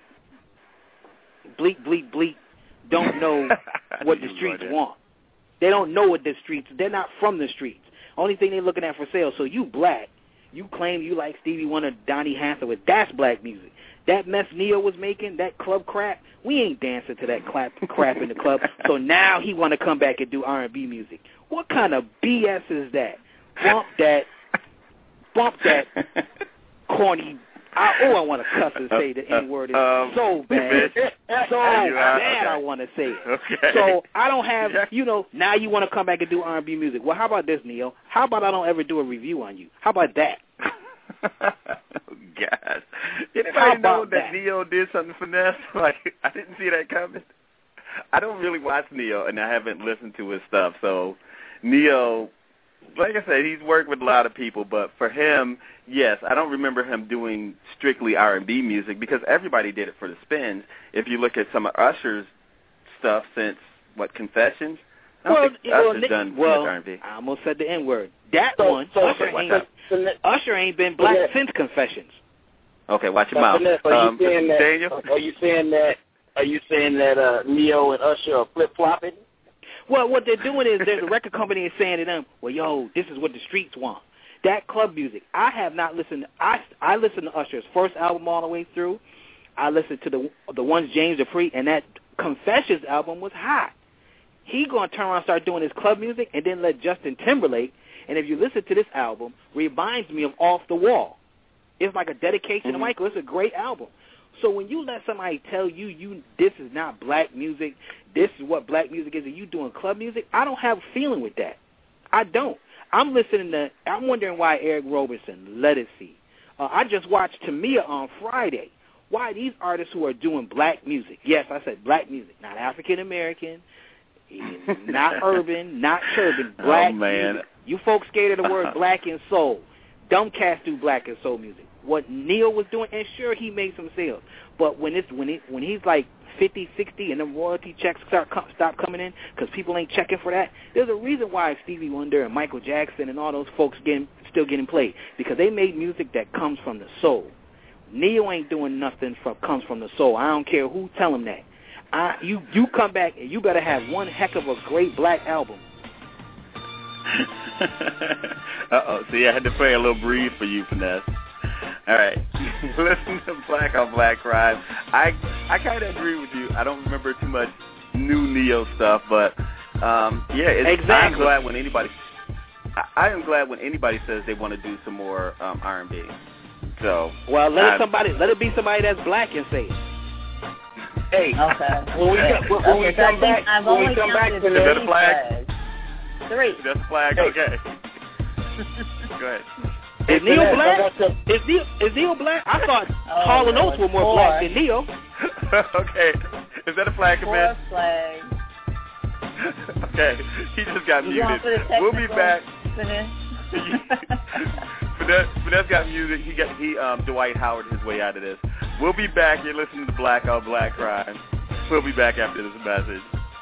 bleak bleak bleak don't know what the streets want. They don't know what the streets. They're not from the streets. Only thing they're looking at for sales. So you black. You claim you like Stevie Wonder, Donny Hathaway. That's black music. That mess Neo was making, that club crap, we ain't dancing to that clap, crap in the club. So now he want to come back and do R and B music. What kind of B S is that? Bump that, bump that corny. I, oh, I want to cuss and say the N word. It's um, so bad, so bad. Okay. I want to say it. Okay. So I don't have, you know. Now you want to come back and do R and B music. Well, how about this, Neil? How about I don't ever do a review on you? How about that? Oh, God. Anybody How know about that, that? Neo did something Finesse? Like, I didn't see that coming. I don't really watch Neo, and I haven't listened to his stuff. So, Neo, like I said, he's worked with a lot of people, but for him, yes, I don't remember him doing strictly R and B music because everybody did it for the spins. If you look at some of Usher's stuff since, what, Confessions? I don't Well, think well, Usher's Nick, done well much R and B. I almost said the N word. That So- one, so- Usher, okay, ain't, watch Finesse- Usher ain't been black Finesse. since Confessions. Okay, watch your Now, mouth. Finesse, are Um, you saying that? Daniel? Are you saying that? Are you saying that uh, Neo and Usher are flip flopping? Well, what they're doing is there's a record company is saying to them, well, yo, this is what the streets want. That club music. I have not listened. I, I listened to Usher's first album all the way through. I listened to the the ones James Dupree, and that Confessions album was hot. He going to turn around and start doing his club music and then let Justin Timberlake, and if you listen to this album, reminds me of Off the Wall. It's like a dedication mm-hmm. to Michael. It's a great album. So when you let somebody tell you, you this is not black music, this is what black music is, and you doing club music, I don't have a feeling with that. I don't. I'm listening to, I'm wondering why Eric Roberson, Let It See. Uh, I just watched Tamia on Friday. Why these artists who are doing black music, yes, I said black music, not African-American, not urban, not urban, black oh, man. music. You folks scared of the word black and soul. Dumb cats do black and soul music. What Neil was doing, and sure, he made some sales. But when it's when he when he's like fifty, sixty, and the royalty checks start stop coming in because people ain't checking for that, there's a reason why Stevie Wonder and Michael Jackson and all those folks getting still getting played, because they made music that comes from the soul. Neil ain't doing nothing from comes from the soul. I don't care who tell him that. I, you you come back and you better have one heck of a great black album. Uh-oh. See, I had to play a little breathe for you, Finesse. All right. Listen to Black on Black Crime. I I kind of agree with you. I don't remember too much new Neo stuff, but um, yeah, it's, exactly. I'm glad when anybody. I, I am glad when anybody says they want to do some more um, R and B. So well, let I, it somebody let it be somebody that's black and say it. Hey, okay. when we come, when okay, we so come back, I've when only we come back to Is that a flag? flags. Three. That's a flag. Hey. Okay. Go ahead. Is Hey, Neil Finesse, black? I got some- Is Neil is Neil black? I thought Oh, Hall and no, Oates were more four. black than Neil. Okay. Is that a flag, Four man? flags. Okay. He just got You going muted. for the We'll be technical back. finish? Finesse, Finesse got music. He got he um Dwight Howard his way out of this. We'll be back. You're listening to Black on Black Crime. We'll be back after this message.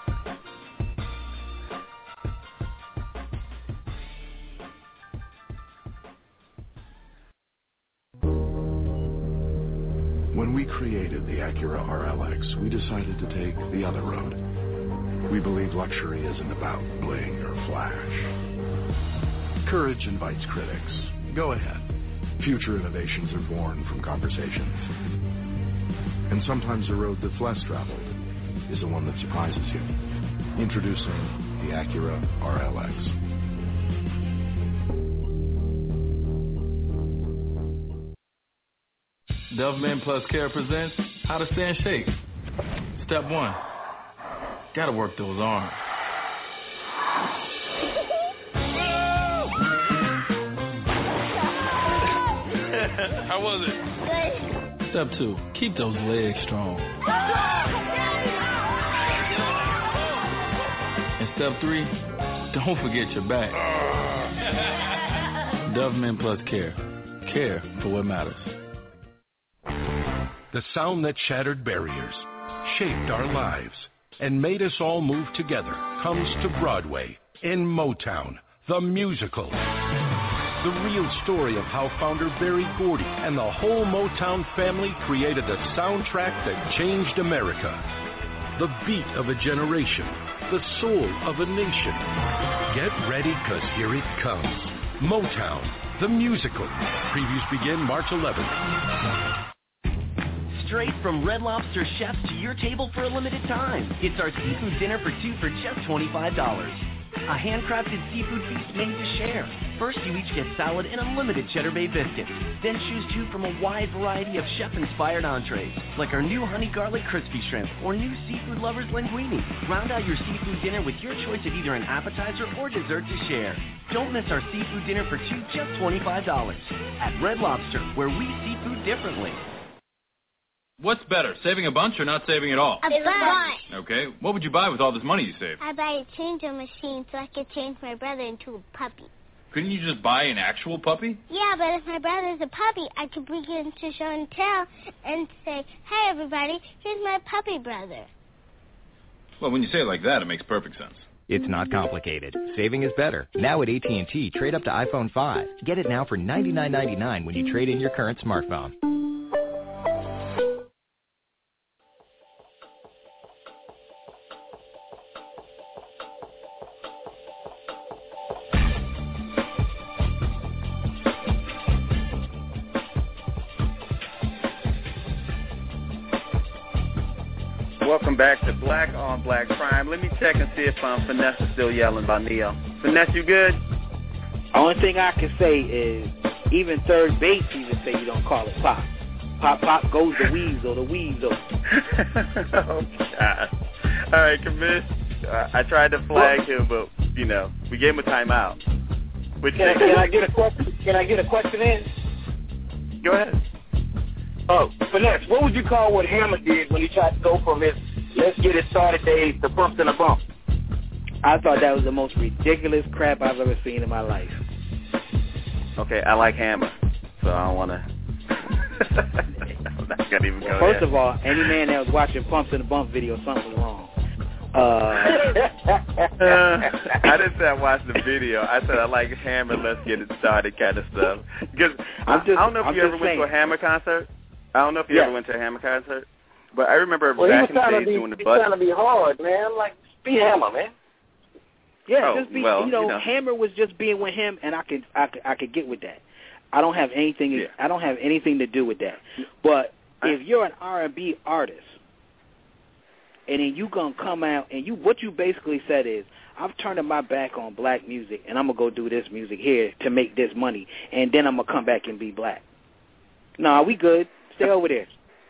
When we created the Acura R L X, we decided to take the other road. We believe luxury isn't about bling or flash. Courage invites critics. Go ahead. Future innovations are born from conversations. And sometimes the road that's less traveled is the one that surprises you. Introducing the Acura R L X. DoveMan Plus Care presents How to Stay in Shape. Step one, gotta work those arms. How was it? Step two, keep those legs strong. And step three, don't forget your back. DoveMan Plus Care. Care for what matters. The sound that shattered barriers, shaped our lives, and made us all move together comes to Broadway in Motown, the musical. The real story of how founder Berry Gordy and the whole Motown family created the soundtrack that changed America. The beat of a generation, the soul of a nation. Get ready, 'cause here it comes. Motown, the musical. Previews begin March eleventh. Straight from Red Lobster chefs to your table for a limited time. It's our seafood dinner for two for just twenty-five dollars. A handcrafted seafood feast made to share. First, you each get salad and unlimited Cheddar Bay biscuits. Then choose two from a wide variety of chef-inspired entrees, like our new honey garlic crispy shrimp or new seafood lovers linguine. Round out your seafood dinner with your choice of either an appetizer or dessert to share. Don't miss our seafood dinner for two, just twenty-five dollars. At Red Lobster, where we see food differently. What's better, saving a bunch or not saving at all? A bunch. Okay, what would you buy with all this money you saved? I buy a changer machine so I could change my brother into a puppy. Couldn't you just buy an actual puppy? Yeah, but if my brother's a puppy, I could bring him to show and tell and say, hey, everybody, here's my puppy brother. Well, when you say it like that, it makes perfect sense. It's not complicated. Saving is better. Now at A T and T, trade up to iPhone five. Get it now for ninety-nine ninety-nine when you trade in your current smartphone. Welcome back to Black on Black Crime. Let me check and see if um, Finesse is still yelling by Neo. Finesse, you good? Only thing I can say is even third base even say you don't call it pop. Pop, pop goes the weasel, the weasel. Oh, God. All right, Commish. Uh, I tried to flag him, but, you know, we gave him a timeout. Which Can, I, can I get a question? Can I get a question in? Go ahead. Oh, Finesse, what would you call what Hammer did when he tried to go from his let's get it started days to bumps in a bump? I thought that was the most ridiculous crap I've ever seen in my life. Okay, I like Hammer, so I don't want to. I'm not gonna even go well, First there. of all, any man that was watching Pumps in the Bump video, something was wrong. Uh, uh, I didn't say I watched the video. I said I like Hammer, let's get it started kind of stuff. Because I, just, I don't know if I'm you ever saying. went to a Hammer concert. I don't know if you yeah. ever went to a Hammer concert. But I remember well, back in the days days be, doing the He's bus. trying to be hard, man. Like, be Hammer, man. Yeah, oh, just be, well, you, know, you know, Hammer was just being with him, and I could, I could, I could get with that. I don't have anything, yeah. I don't have anything to do with that. But if you're an R and B artist, and then you gonna come out and you, what you basically said is, I'm turning my back on black music, and I'm gonna go do this music here to make this money, and then I'm gonna come back and be black. Nah, we good. Stay over there.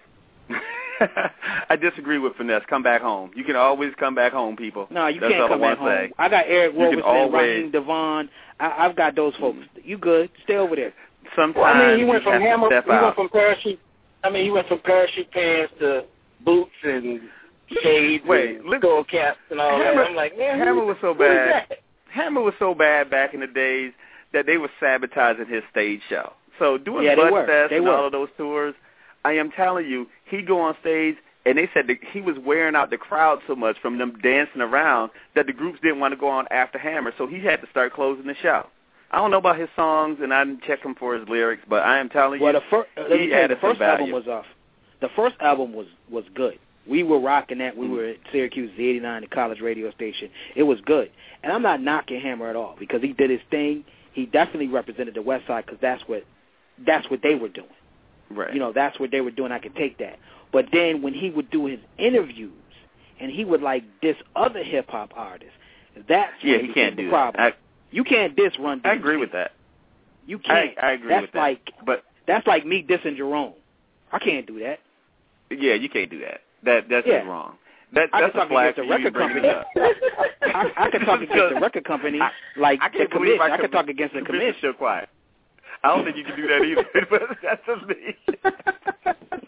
I disagree with Finesse. Come back home. You can always come back home, people. No, you That's can't all come I back home. say. I got Eric You can Roberson, always- Raheem Devon. I, I've got those folks. You good? Stay over there. Sometimes well, I mean, he went you from have Hammer. to step He out. went from parachute. I mean, he went from parachute pants to boots and shades Wait, and look, skull caps and all Hammer, that. I'm like, man, Hammer who, was so who is bad. that? Hammer was so bad back in the days that they were sabotaging his stage show. So doing Yeah, they Butt were. Fest They and were. all of those tours, I am telling you, he'd go on stage and they said that he was wearing out the crowd so much from them dancing around that the groups didn't want to go on after Hammer, so he had to start closing the show. I don't know about his songs, and I didn't check him for his lyrics, but I am telling Well, you, the, fir- he let me tell you, added the first some value. album was off. The first album was was good. We were rocking that. We were at Syracuse eighty-nine, the college radio station. It was good. And I'm not knocking Hammer at all because he did his thing. He definitely represented the West Side because that's what that's what they were doing. Right. You know, that's what they were doing. I could take that. But then when he would do his interviews and he would like diss other hip hop artists, that's yeah, when he it can't became do the problem. that. I, you can't diss Run D M C. I agree with that. You can't. I, I agree that's with that. like but that's like me dissing Jerome. I can't do that. yeah, you can't do that. That that's Yeah. just wrong. That, I that's can a talk flag against the for you record bringing it company. up. I, I can talk against the record company, I, like I the can't believe commission. I, I can talk against the commission. commission. Still quiet. I don't think you can do that either. But that's just me.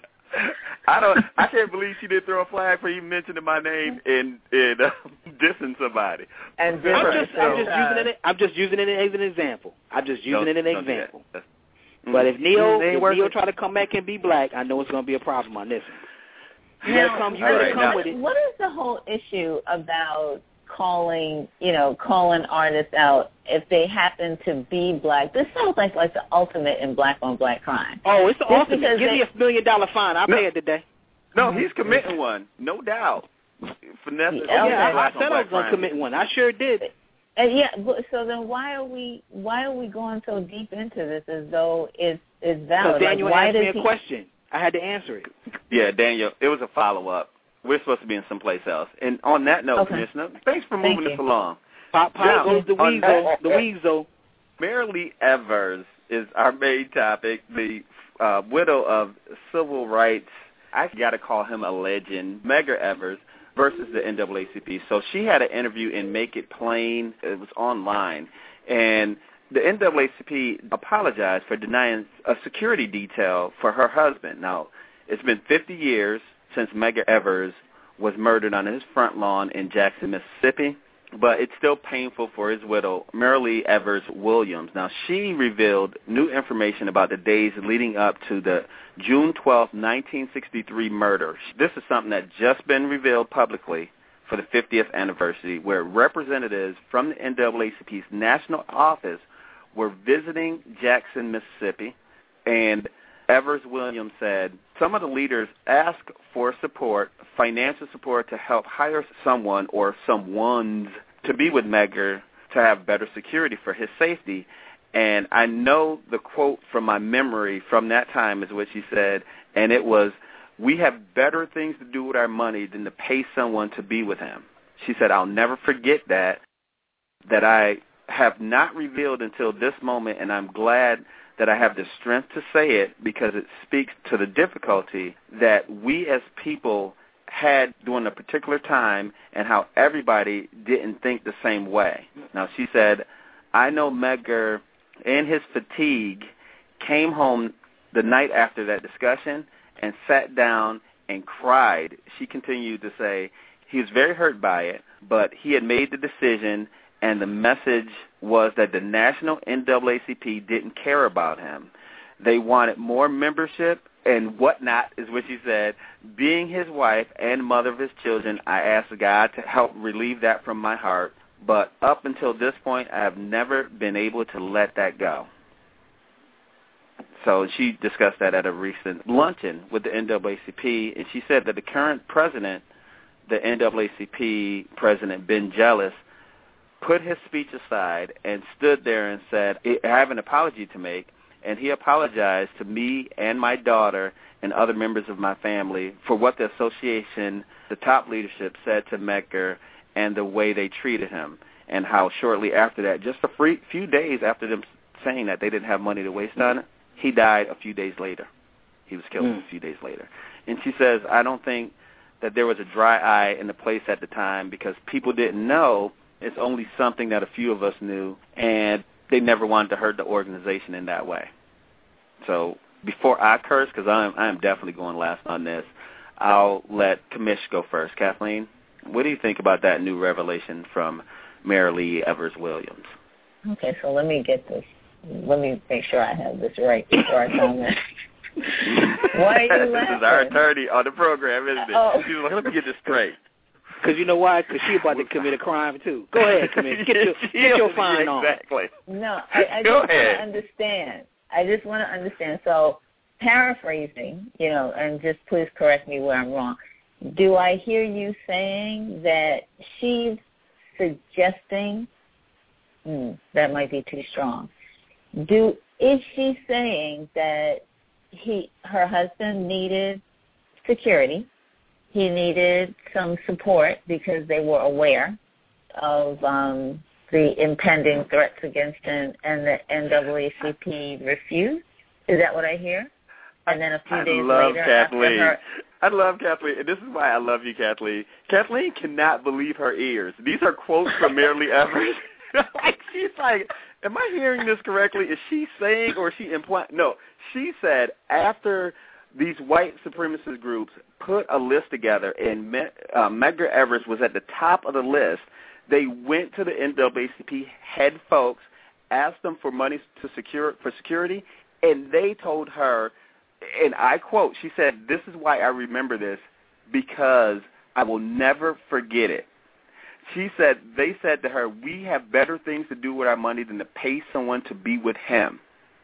I don't. I can't believe she did throw a flag for even mentioning my name and and uh, dissing somebody. And I'm different. just, I'm just using it. I'm just using it as an example. I'm just using Don't- it as an don't do that. example. That's- But if Neo, Mm, they if work Neo it. try to come back and be black, I know it's going to be a problem on this one. You Now, gotta come. You all gotta right, come now- with it. What is the whole issue about calling, you know, calling artists out if they happen to be black? This sounds like like the ultimate in black on black crime. Oh, it's the Just ultimate. because Give they- me a million dollar fine. I'll No. pay it today. No, he's committing one, no doubt. Finesse. is Yeah, also Yeah, I, black I on said I black was going to crime. commit one. I sure did. And yeah, but, so then why are we why are we going so deep into this as though it's it's Because valid? Daniel like, why asked me does a he, question. I had to answer it. Yeah, Daniel, it was a follow-up. We're supposed to be in someplace else. And on that note, Okay. Commissioner, thanks for Thank moving you. this along. Pop, pop Now, goes the on weasel. that- The weasel. Marilee Evers is our main topic, the uh, widow of civil rights. I got to call him a legend, Medgar Evers, versus the N double A C P. So she had an interview in Make It Plain. It was online. And the N double A C P apologized for denying a security detail for her husband. Now, it's been fifty years since Medgar Evers was murdered on his front lawn in Jackson, Mississippi. But it's still painful for his widow, Marilee Evers Williams. Now, she revealed new information about the days leading up to the June twelfth, nineteen sixty-three murder. This is something that just been revealed publicly for the fiftieth anniversary, where representatives from the N double A C P's national office were visiting Jackson, Mississippi, and Evers Williams said some of the leaders asked for support, financial support, to help hire someone or someones to be with Medgar to have better security for his safety. And I know the quote from my memory from that time is what she said, and it was, "We have better things to do with our money than to pay someone to be with him." She said, "I'll never forget that, that I have not revealed until this moment, and I'm glad that I have the strength to say it because it speaks to the difficulty that we as people had during a particular time and how everybody didn't think the same way. Now, she said, I know Medgar, in his fatigue, came home the night after that discussion and sat down and cried. She continued to say he was very hurt by it, but he had made the decision, and the message was that the National N double A C P didn't care about him. They wanted more membership and whatnot, is what she said. Being his wife and mother of his children, I asked God to help relieve that from my heart. But up until this point, I have never been able to let that go. So she discussed that at a recent luncheon with the N double A C P, and she said that the current president, the N double A C P president, Ben Jealous, put his speech aside and stood there and said, I have an apology to make, and he apologized to me and my daughter and other members of my family for what the association, the top leadership, said to Medgar and the way they treated him, and how shortly after that, just a free, few days after them saying that they didn't have money to waste on it, he died a few days later. He was killed mm. a few days later. And she says, I don't think that there was a dry eye in the place at the time because people didn't know. It's only something that a few of us knew, and they never wanted to hurt the organization in that way. So before I curse, because I'm, I'm definitely going last on this, I'll let Kamish go first. Kathleen, what do you think about that new revelation from Mayor Lee Evers Williams? Okay, so let me get this. Let me make sure I have this right before I comment. Why are you laughing? This is our attorney on the program, isn't it? Oh. She's like, let me get this straight. Because you know why? Because she about to commit a crime, too. Go ahead, Kamish. Get your, get your fine on. Exactly. No, I, I just want to understand. I just want to understand. So, paraphrasing, you know, and just please correct me where I'm wrong. Do I hear you saying that she's suggesting, hmm, that might be too strong. Do is she saying that he, her husband needed security, he needed some support because they were aware of um, the impending threats against him, and the N double A C P refused? Is that what I hear? And then a few I days love later, Kathleen. after her... I love Kathleen, and this is why I love you, Kathleen. Kathleen cannot believe her ears. These are quotes from Mayor Lee Evers. Like, she's like, am I hearing this correctly? Is she saying or is she implying? No, she said after these white supremacist groups put a list together and Me- uh, Medgar Evers was at the top of the list, they went to the N double A C P head folks, asked them for money to secure for security, and they told her, and I quote, she said, this is why I remember this, because I will never forget it. She said, they said to her, we have better things to do with our money than to pay someone to be with him,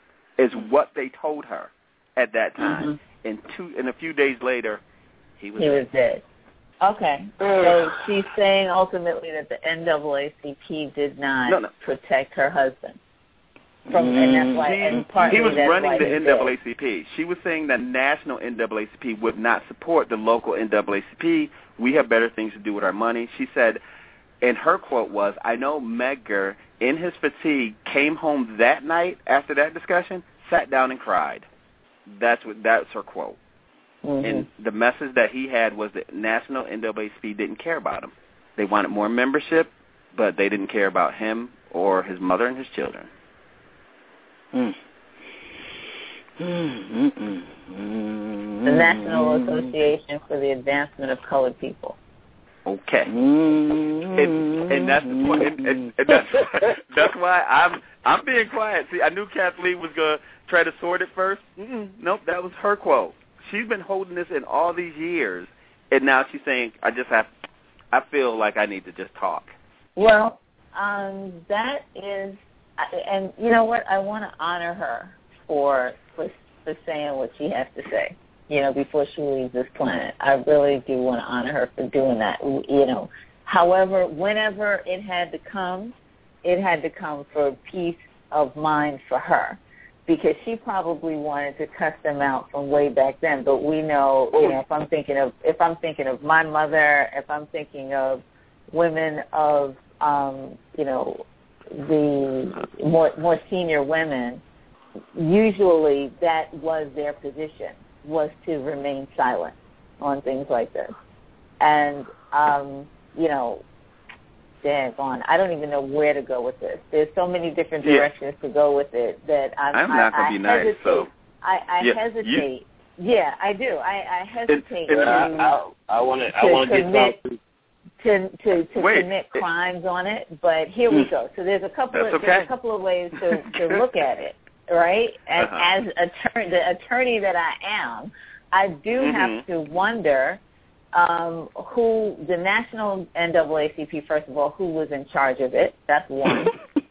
is what they told her at that time. Mm-hmm. And two, and a few days later, he was he dead. was dead. Okay. So she's saying ultimately that the N double A C P did not no, no. protect her husband. From, and that's why, she, and partly he was that's running why the he N double A C P. She was saying that national N double A C P would not support the local N double A C P. We have better things to do with our money. She said, and her quote was, I know Medgar, in his fatigue, came home that night after that discussion, sat down and cried. That's what. That's her quote. Mm-hmm. And the message that he had was that national N double A C P didn't care about him. They wanted more membership, but they didn't care about him or his mother and his children. Mm. The National Association for the Advancement of Colored People. Okay, and, and that's the point. And, and, and that's that's why I'm I'm being quiet. See, I knew Kathleen was gonna try to sort it first. Mm-mm, nope, that was her quote. She's been holding this in all these years, and now she's saying, "I just have, I feel like I need to just talk." Well, um, that is, and you know what? I want to honor her for for for saying what she has to say, you know, before she leaves this planet. I really do want to honor her for doing that, you know. However, whenever it had to come, it had to come for peace of mind for her, because she probably wanted to cuss them out from way back then. But we know, you know, if I'm thinking of if I'm thinking of my mother, if I'm thinking of women of, um, you know, the more more senior women, usually that was their position, was to remain silent on things like this. And, um, you know, daggone, I don't even know where to go with this. There's so many different directions yeah. to go with it that I'm, I'm not going to be nice, hesitate. so. I, I yeah, hesitate. You, yeah, I do. I, I hesitate it, it, to, I, I want to I want to commit, get to to, to Wait. commit crimes on it. But here we go. So there's a couple That's of okay. there's a couple of ways to, to look at it, right? And uh-huh. as attorney, the attorney that I am, I do mm-hmm. have to wonder um, who the national N double A C P. First of all, who was in charge of it? That's one.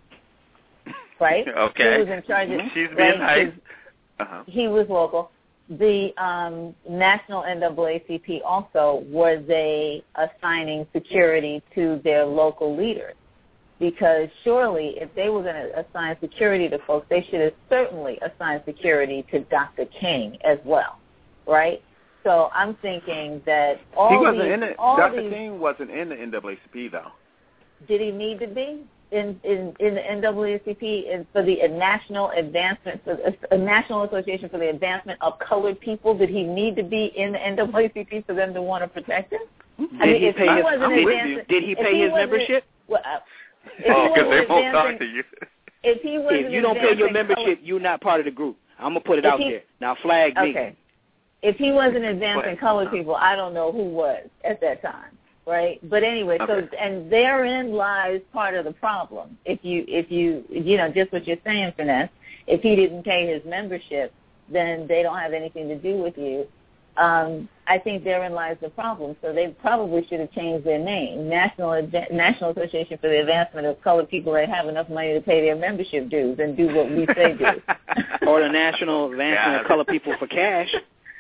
Right? Okay. Who was in charge of it? She's being right? nice. Uh-huh. He was local. The um, national N double A C P also, were they assigning security to their local leaders? Because surely if they were going to assign security to folks, they should have certainly assigned security to Doctor King as well, right? So I'm thinking that all he wasn't these, in it. all Doctor these, King wasn't in the N double A C P, though. Did he need to be in in, in the N double A C P and for the National Advancement, for a National Association for the Advancement of Colored People? Did he need to be in the N double A C P for them to want to protect him? Did I mean, he if pay he his, wasn't did, advancing, did he pay he his membership? Well, uh, if Oh, he because they wasn't won't talk advancing, to you. if he wasn't If you don't pay your advancing membership, colored, you're not part of the group. I'm going to put it If out he- there. Now flag me. okay. If he wasn't advancing But- colored people, I don't know who was at that time, right? But anyway, Okay. so and therein lies part of the problem. If you, if you, you know, just what you're saying, Finesse. If he didn't pay his membership, then they don't have anything to do with you. Um, I think therein lies the problem. So they probably should have changed their name, National Adva- National Association for the Advancement of Colored People that have enough money to pay their membership dues and do what we say do. Or the National Advancement Yeah. of Colored People for Cash.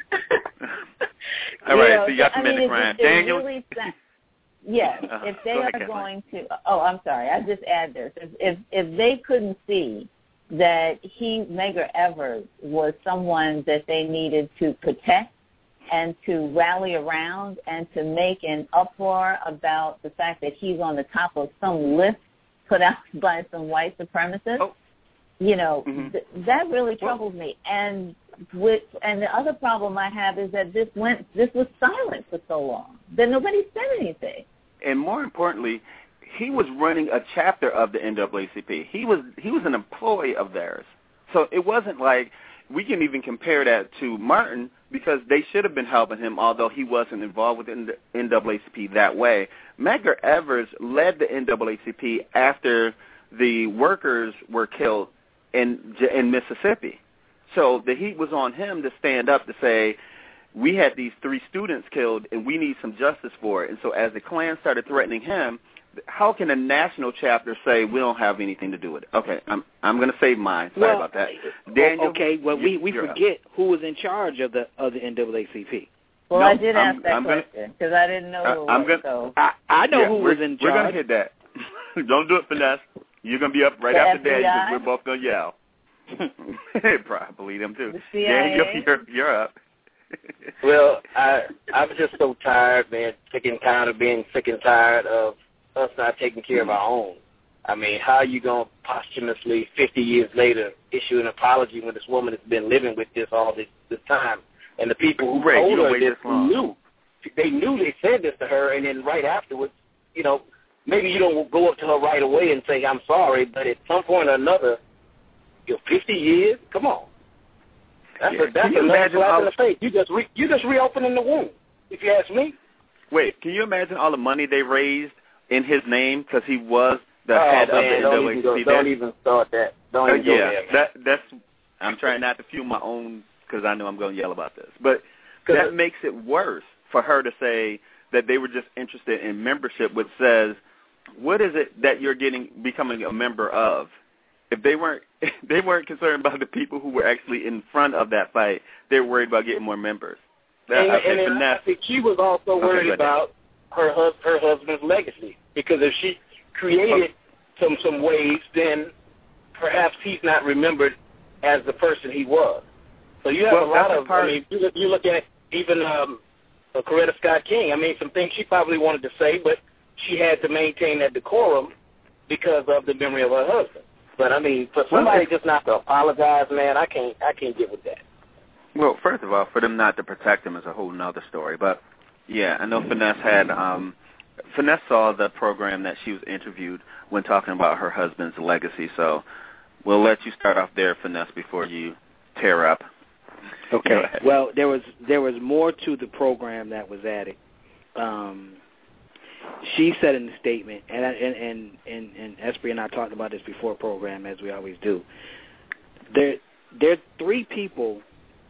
All right, know, so you got I to mean, commit the it- crime. it Daniel? Really sa- yes, Uh-huh. if they Go ahead, are Kathleen. going to, oh, I'm sorry, I just add this. If, if if they couldn't see that he, Medgar Evers, was someone that they needed to protect and to rally around and to make an uproar about the fact that he's on the top of some list put out by some white supremacists, Oh. you know, Mhm. th- that really troubles me. And with and the other problem I have is that this went this was silent for so long that nobody said anything. And more importantly, he was running a chapter of the N double A C P. He was he was an employee of theirs. So it wasn't like we can even compare that to Martin because they should have been helping him, although he wasn't involved with the N double A C P that way. Medgar Evers led the N double A C P after the workers were killed in in Mississippi. So the heat was on him to stand up to say, we had these three students killed, and we need some justice for it. And so as the Klan started threatening him, how can a national chapter say we don't have anything to do with it? Okay, I'm I'm going to save mine. Sorry well, about that. Daniel, okay, well, we, we you're forget up. who was in charge of the of the N double A C P. Well, No, I did I'm- ask that I'm gonna- question because I didn't know who it I'm was. gonna- So. I, I know yeah, who we're, was in We're going charge. to hit that. Don't do it, Finesse. You're going to be up right The after F B I? Daniel because we're both going to yell. Probably them too. The C I A? Daniel, you're, you're up. Well, I I'm just so tired, man, sick and tired of being sick and tired of us not taking care of our own. I mean, how are you going to posthumously, fifty years later, issue an apology when this woman has been living with this all this, this time? And the people who Right, you told don't her wait this this long. knew. They knew they said this to her, and then right afterwards, you know, maybe you don't go up to her right away and say, I'm sorry, but at some point or another, you know, fifty years, come on. That's Yeah. a, that's Can you another imagine slap all- in the face. You just, re, you just reopening the wound, if you ask me. Wait, can you imagine all the money they raised in his name because he was the oh, head man, of the N double don't A C even, P? go, don't even start that. Don't Uh, even go yeah, there. that that's. I'm trying not to fuel my own because I know I'm going to yell about this, but that makes it worse for her to say that they were just interested in membership, which says, what is it that you're getting becoming a member of? If they weren't, if they weren't concerned about the people who were actually in front of that fight, they were worried about getting more members. That, And, okay, and then finesse. I think she was also Okay, worried go ahead. about her hus- her husband's legacy, because if she created some some waves, then perhaps he's not remembered as the person he was. So you have Well, a lot that's a of. part- I mean, you look, you look at even um, uh, Coretta Scott King. I mean, some things she probably wanted to say, but she had to maintain that decorum because of the memory of her husband. But I mean, for somebody just not to apologize, man, I can't I can't get with that. Well, first of all, for them not to protect him is a whole nother story. But yeah, I know Finesse had um, Finesse saw the program that she was interviewed when talking about her husband's legacy. So we'll let you start off there, Finesse, before you tear up. Okay. Well, there was there was more to the program that was added. Um, she said in the statement, and and and and, and Esprit and I talked about this before program, as we always do. There there are three people,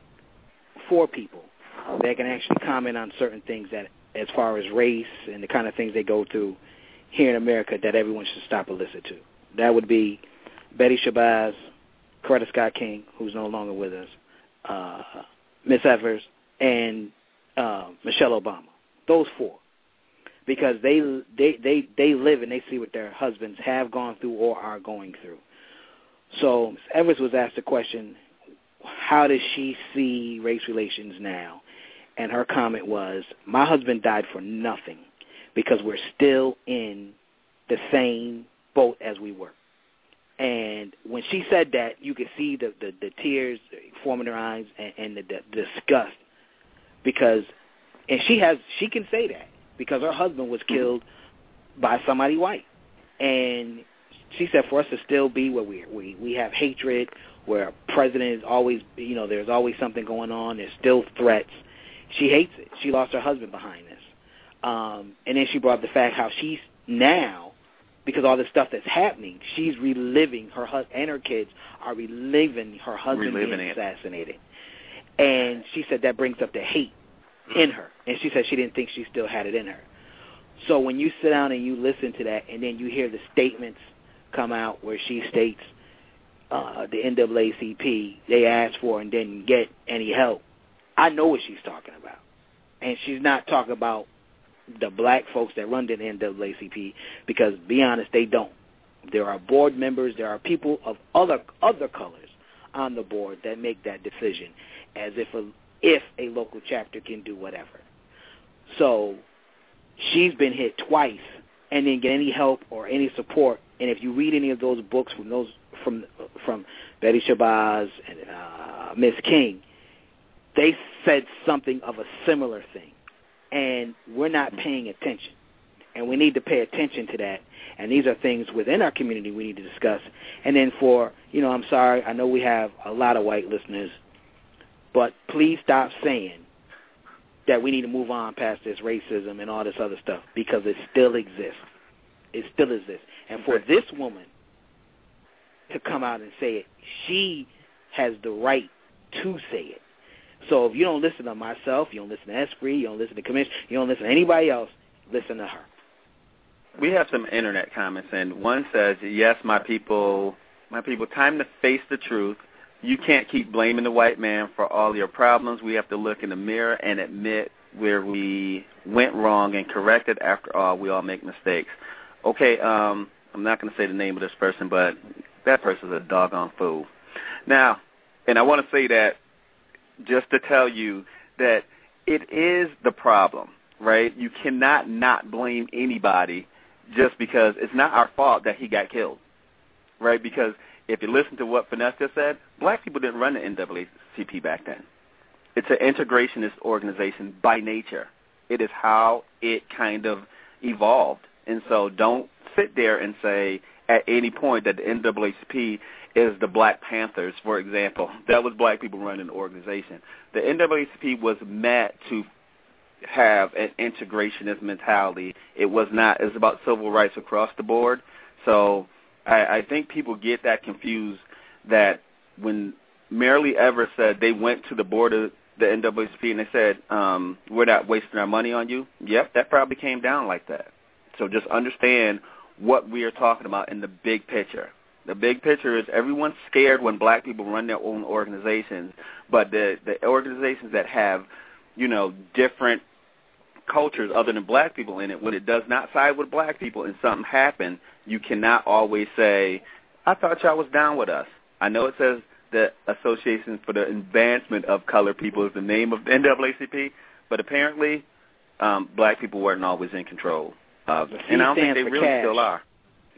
four people that can actually comment on certain things that, as far as race and the kind of things they go through here in America, that everyone should stop and listen to. That would be Betty Shabazz, Coretta Scott King, who's no longer with us, uh, Miss Evers, and uh, Michelle Obama. Those four. Because they, they they they live and they see what their husbands have gone through or are going through. So Miz Evers was asked the question, how does she see race relations now? And her comment was, my husband died for nothing because we're still in the same boat as we were. And when she said that, you could see the, the, the tears forming in her eyes and, and the, the disgust. Because, and she has, she can say that because her husband was killed by somebody white. And she said for us to still be where we we we have hatred, where a president is always, you know, there's always something going on, there's still threats. She hates it. She lost her husband behind this. Um, and then she brought up the fact how she's now, because all the stuff that's happening, she's reliving her husband, and her kids are reliving her husband reliving being it. assassinated. And she said that brings up the hate in her. And she said she didn't think she still had it in her. So when you sit down and you listen to that, and then you hear the statements come out where she states uh, the N double A C P, they asked for and didn't get any help, I know what she's talking about. And she's not talking about the black folks that run the N double A C P because, to be honest, they don't. There are board members, there are people of other other colors on the board that make that decision as if a, if a local chapter can do whatever. So she's been hit twice and didn't get any help or any support. And if you read any of those books from those from from Betty Shabazz and uh, Miss King, they said something of a similar thing. And we're not paying attention. And we need to pay attention to that. And these are things within our community we need to discuss. And then for, you know, I'm sorry, I know we have a lot of white listeners, but please stop saying that we need to move on past this racism and all this other stuff because it still exists. It still exists. And for this woman to come out and say it, she has the right to say it. So if you don't listen to myself, you don't listen to Esprit, you don't listen to Commission, you don't listen to anybody else, listen to her. We have some internet comments, and one says, yes, my people, my people, time to face the truth. You can't keep blaming the white man for all your problems. We have to look in the mirror and admit where we went wrong and correct it. After all, we all make mistakes. Okay, um, I'm not going to say the name of this person, but that person's a doggone fool. Now, and I want to say that just to tell you that it is the problem, right? You cannot not blame anybody just because it's not our fault that he got killed, right? Because if you listen to what Finesse just said, black people didn't run the N double A C P back then. It's an integrationist organization by nature. It is how it kind of evolved. And so don't sit there and say at any point that the N double A C P is the Black Panthers, for example. That was black people running the organization. The N double A C P was meant to have an integrationist mentality. It was not. It's about civil rights across the board. So I, I think people get that confused that when Marilee Evers said they went to the board of the N double A C P and they said, um, we're not wasting our money on you, yep, that probably came down like that. So just understand what we are talking about in the big picture. The big picture is everyone's scared when black people run their own organizations, but the, the organizations that have, you know, different cultures other than black people in it, when it does not side with black people and something happened, you cannot always say, I thought y'all was down with us. I know it says the Association for the Advancement of Colored People is the name of the N double A C P, but apparently um, black people weren't always in control of it. And I don't think they really cash. still are.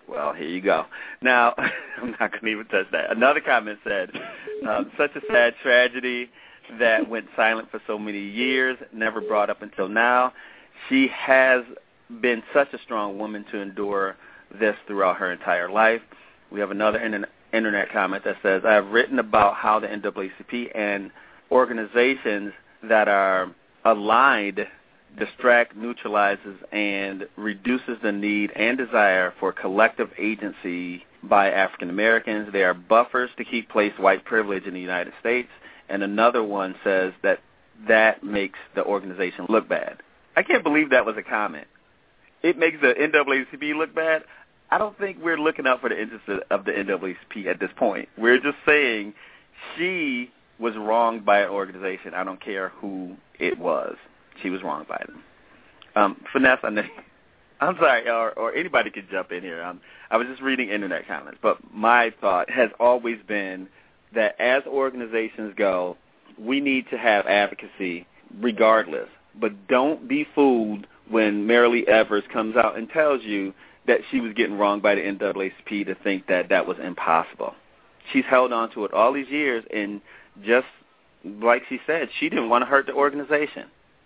Well, here you go. Now, I'm not going to even touch that. Another comment said, uh, such a sad tragedy that went silent for so many years, never brought up until now. She has been such a strong woman to endure this throughout her entire life. We have another internet, internet comment that says, I have written about how the N double A C P and organizations that are aligned distract, neutralizes, and reduces the need and desire for collective agency by African Americans. They are buffers to keep place white privilege in the United States. And another one says that that makes the organization look bad. I can't believe that was a comment. It makes the N double A C P look bad. I don't think we're looking out for the interests of the N double A C P at this point. We're just saying she was wronged by an organization. I don't care who it was. She was wronged by them. Um, Finesse, I know, I'm sorry, or, or anybody could jump in here. Um, I was just reading internet comments, but my thought has always been that as organizations go, we need to have advocacy regardless. But don't be fooled when Marilee Evers comes out and tells you that she was getting wronged by the N double A C P to think that that was impossible. She's held on to it all these years, and just like she said, she didn't want to hurt the organization.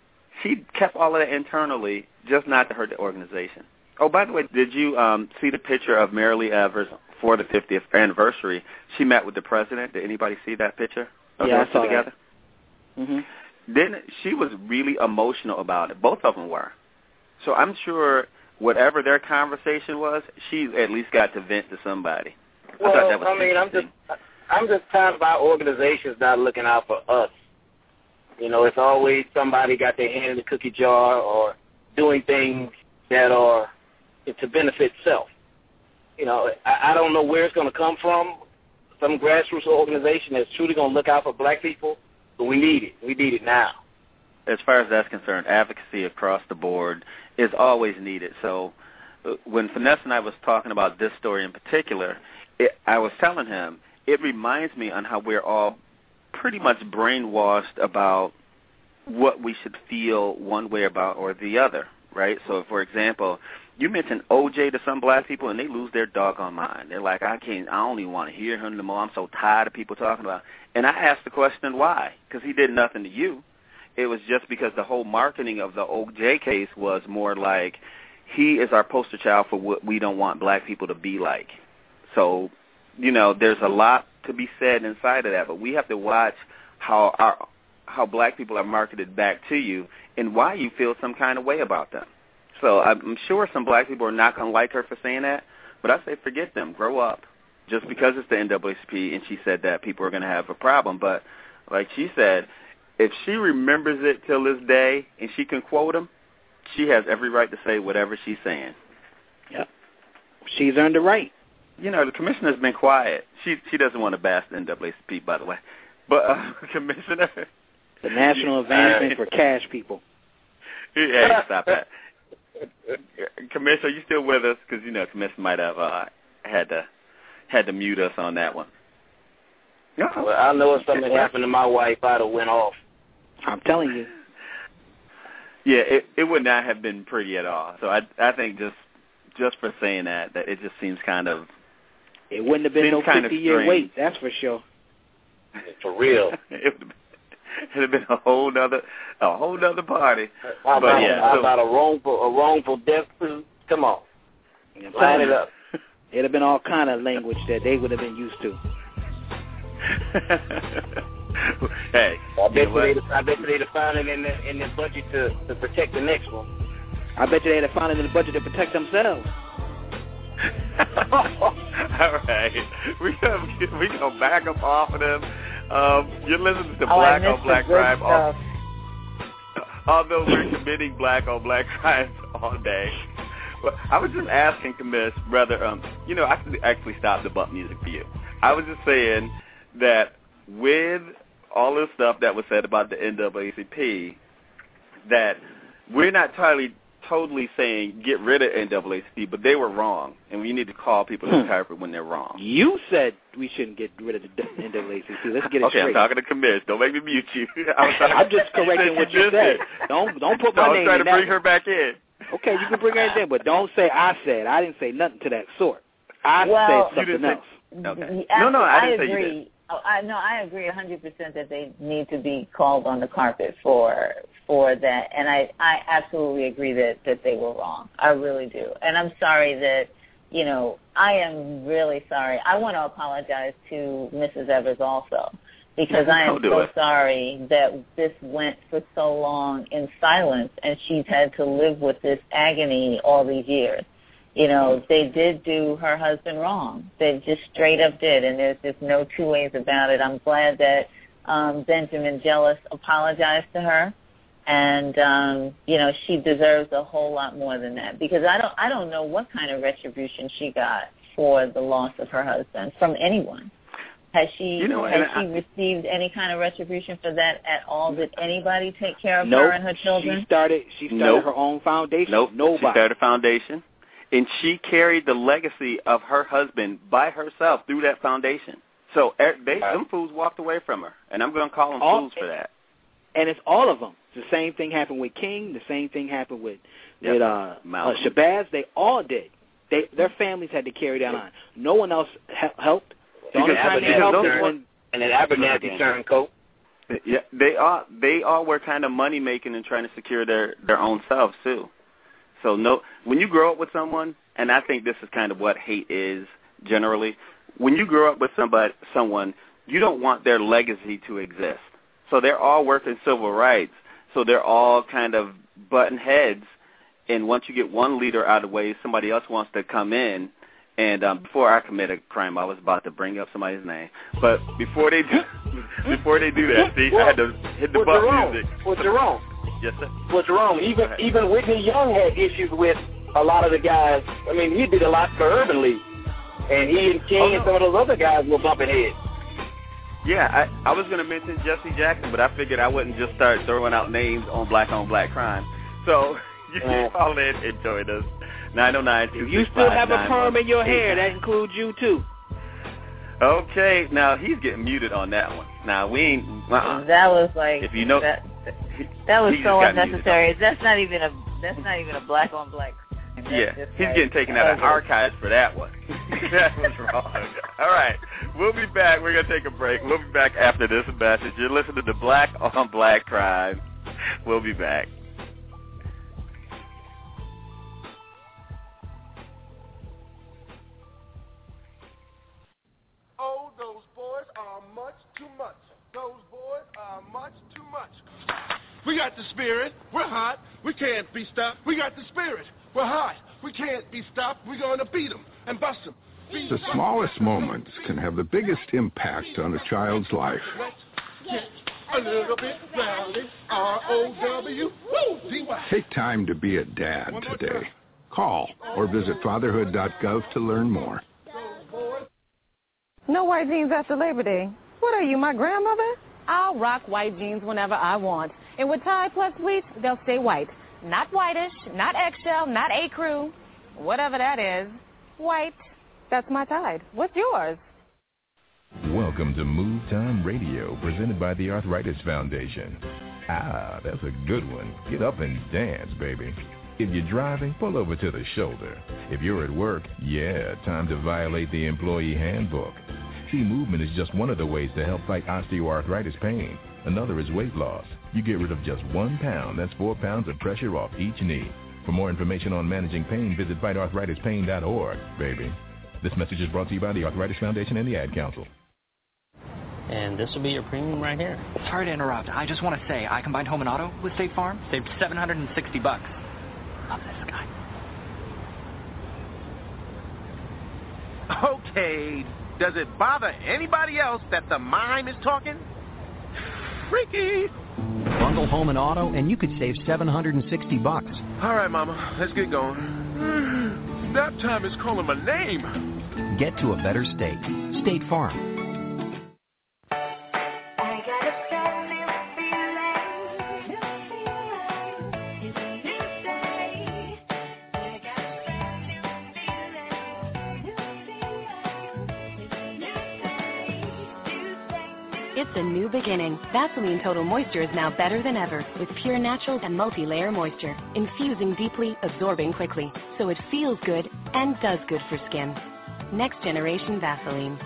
She kept all of that internally just not to hurt the organization. Oh, by the way, did you um, see the picture of Marilee Evers for the fiftieth anniversary? She met with the president. Did anybody see that picture of yeah, them I saw together? That. Mm-hmm. Then she was really emotional about it. Both of them were. So I'm sure whatever their conversation was, she at least got to vent to somebody. Well, I, thought that was I mean, I'm just, I'm just tired of our organizations not looking out for us. You know, it's always somebody got their hand in the cookie jar or doing things that are to benefit self. You know, I, I don't know where it's going to come from, some grassroots organization that's truly going to look out for black people, but we need it. We need it now. As far as that's concerned, advocacy across the board is always needed. So uh, when Finesse and I was talking about this story in particular, it, I was telling him, it reminds me on how we're all pretty much brainwashed about what we should feel one way about or the other, right? So, for example, you mention O J to some black people, and they lose their doggone mind. They're like, I can't, I don't even want to hear him no more. I'm so tired of people talking about him. And I asked the question, why? Because he did nothing to you. It was just because the whole marketing of the O J case was more like, he is our poster child for what we don't want black people to be like. So, you know, there's a lot to be said inside of that, but we have to watch how our how black people are marketed back to you and why you feel some kind of way about them. So I'm sure some black people are not going to like her for saying that, but I say forget them, grow up. Just because it's the N double A C P and she said that, people are going to have a problem. But like she said, if she remembers it till this day and she can quote him, she has every right to say whatever she's saying. Yep. She's earned the right. You know, the commissioner's been quiet. She she doesn't want to bash the N double A C P, by the way. But, uh, Commissioner... The National Advancement uh, for Cash People. Hey, stop that. Commissioner, are you still with us? Because, you know, Commissioner might have uh, had to had to mute us on that one. No. Well, I know if something happened to my wife, I'd have went off. I'm telling you. Yeah, it, it would not have been pretty at all. So I I think just just for saying that, that it just seems kind of... It wouldn't have been no fifty-year wait, that's for sure. For real. it would have been a whole nother a whole nother party. How but about, yeah, how so, about a wrongful a wrongful death suit? Come on, line it up. It'd have been all kind of language that they would have been used to. Hey, I bet you, you I bet you they'd have found it in the in the budget to to protect the next one. I bet you they'd have found it in the budget to protect themselves. All right, we gonna we gonna back up off of them. Um, you're listening to Black oh, on Black Crime. All, although we're committing Black on Black crimes all day. Well, I was just asking, Commiss, brother. Um, you know, I could actually stop the bump music for you. I was just saying that with all this stuff that was said about the N double A C P, that we're not totally. totally saying get rid of N double A C P, but they were wrong, and we need to call people to interpret when they're wrong. You said we shouldn't get rid of the N double A C P. Let's get it okay, straight. I'm talking to Commiss. Don't make me mute you. I'm, I'm just correcting what you said. Don't don't put my no, name in I'm trying to bring that. her back in. Okay, you can bring her in, but don't say I said. I didn't say nothing to that sort. I well, said something else. Okay. Actually, no, no, I didn't I say you agree. did. Oh, I no, I agree one hundred percent that they need to be called on the carpet for for that, and I, I absolutely agree that, that they were wrong. I really do, and I'm sorry that, you know, I am really sorry. I want to apologize to Missus Evers also, because I am so it. sorry that this went for so long in silence, and she's had to live with this agony all these years. You know, they did do her husband wrong. They just straight up did, and there's just no two ways about it. I'm glad that um, Benjamin Jealous apologized to her, and um, you know, she deserves a whole lot more than that, because I don't, I don't know what kind of retribution she got for the loss of her husband from anyone. Has she, you know, has she I, received any kind of retribution for that at all? Did anybody take care of nope. her and her children? She started, she started nope. her own foundation. Nope. Nobody. She started a foundation. And she carried the legacy of her husband by herself through that foundation. So they, them fools walked away from her, and I'm going to call them all, fools for that. And it's all of them. The same thing happened with King. The same thing happened with yep. with uh, uh, Shabazz. They all did. They their families had to carry that on. No one else he- helped. The only time they helped was when and then Abernathy turned coat. Yeah, they all they all were kind of money making and trying to secure their their own selves too. So no, when you grow up with someone, and I think this is kind of what hate is generally, when you grow up with somebody, someone, you don't want their legacy to exist. So they're all working civil rights. So they're all kind of butting heads. And once you get one leader out of the way, somebody else wants to come in. And um, before I commit a crime, I was about to bring up somebody's name. But before they do, before they do that, see, I had to hit the well, button Jerome, music. Well, Jerome. Yes, sir. Well, Jerome, even even Whitney Young had issues with a lot of the guys. I mean, he did a lot for Urban League, and he and King oh, no. and some of those other guys were bumping heads. Yeah, I, I was going to mention Jesse Jackson, but I figured I wouldn't just start throwing out names on black on black crime. So you can call in and join us. nine oh nine, two six five, if you still have a perm in your hair, that includes you too. Okay, now he's getting muted on that one. Now we ain't. Uh-uh. That was like. If you know. That, that was so unnecessary. That's not even a. That's not even a black on black. That's yeah, he's like, getting taken out of archives for that one. That was wrong. All right, we'll be back. We're going to take a break. We'll be back after this message. You're listening to Black on Black Crime. We'll be back. Oh, those boys are much too much. Those boys are much too much. We got the spirit. We're hot. We can't be stopped. We got the spirit. We're hot. We can't be stopped. We're going to beat them and bust them. Beat the smallest moments can have the biggest impact on a child's life. Let's get a little bit rowdy. R O W. Take time to be a dad today. Call or visit fatherhood dot gov to learn more. No white jeans after Labor Day. What are you, my grandmother? I'll rock white jeans whenever I want. And with Tide Plus Bleach, they'll stay white. Not whitish, not eggshell, not ecru. Whatever that is. White. That's my Tide. What's yours? Welcome to Move Time Radio, presented by the Arthritis Foundation. Ah, that's a good one. Get up and dance, baby. If you're driving, pull over to the shoulder. If you're at work, yeah, time to violate the employee handbook. See, movement is just one of the ways to help fight osteoarthritis pain. Another is weight loss. You get rid of just one pound. That's four pounds of pressure off each knee. For more information on managing pain, visit fight arthritis pain dot org, baby. This message is brought to you by the Arthritis Foundation and the Ad Council. And this will be your premium right here. Sorry to interrupt. I just want to say I combined home and auto with State Farm. Saved seven hundred sixty bucks. Love this guy. Okay, does it bother anybody else that the mime is talking? Freaky. Bundle home and auto, and you could save seven hundred sixty bucks. All right, Mama, let's get going. Nap time is calling my name. Get to a better state. State Farm. It's a new beginning. Vaseline Total Moisture is now better than ever with pure natural and multi-layer moisture, infusing deeply, absorbing quickly, so it feels good and does good for skin. Next Generation Vaseline.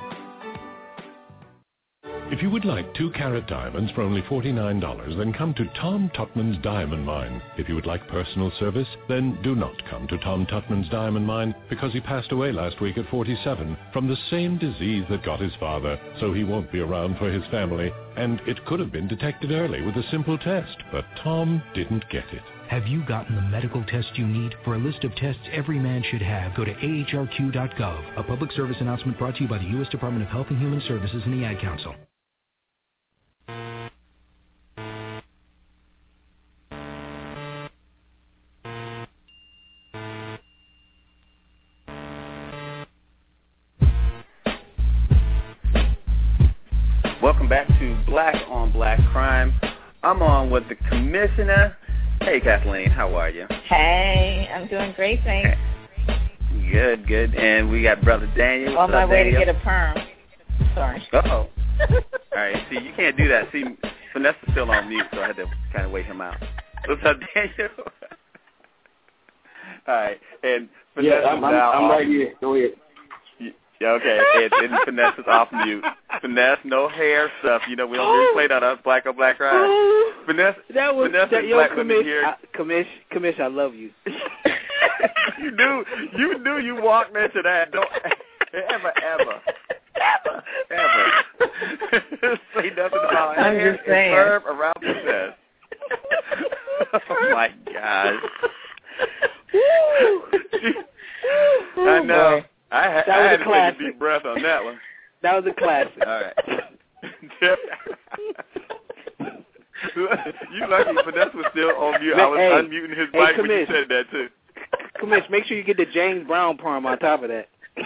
If you would like two-carat diamonds for only forty-nine dollars, then come to Tom Tutman's Diamond Mine. If you would like personal service, then do not come to Tom Tutman's Diamond Mine, because he passed away last week at forty-seven from the same disease that got his father, so he won't be around for his family. And it could have been detected early with a simple test, but Tom didn't get it. Have you gotten the medical test you need? For a list of tests every man should have, go to A H R Q dot gov. A public service announcement brought to you by the U S Department of Health and Human Services and the Ad Council. Welcome back to Black on Black Crime. I'm on with the commissioner. Hey, Kathleen, how are you? Hey, I'm doing great, thanks. Good, good. And we got Brother Daniel. On my way Daniel? to get a perm. Sorry. Uh-oh. All right, see, you can't do that. See, Vanessa's still on mute, so I had to kind of wait him out. What's up, Daniel? All right, and Vanessa's yeah, I'm, I'm, now I'm off. right here. Go ahead. Yeah, okay, and, and Vanessa's off mute. Finesse, no hair stuff. You know, we don't really play that on Black on Black Crime. Vanessa, that was Vanessa that, yo, Black commish, women here. I, commish, commish, I love you. you knew, you knew you walked into that. Don't ever, ever, ever, ever say nothing about I'm hair just saying. and verb around Vanessa. Oh my God. I know. I, ha- that I was had a to classic. take a deep breath on that one. That was a classic. All right. You lucky Vanessa was still on mute. I was hey, unmuting his hey, mic commish. when you said that, too. Commish, make sure you get the James Brown perm on top of that.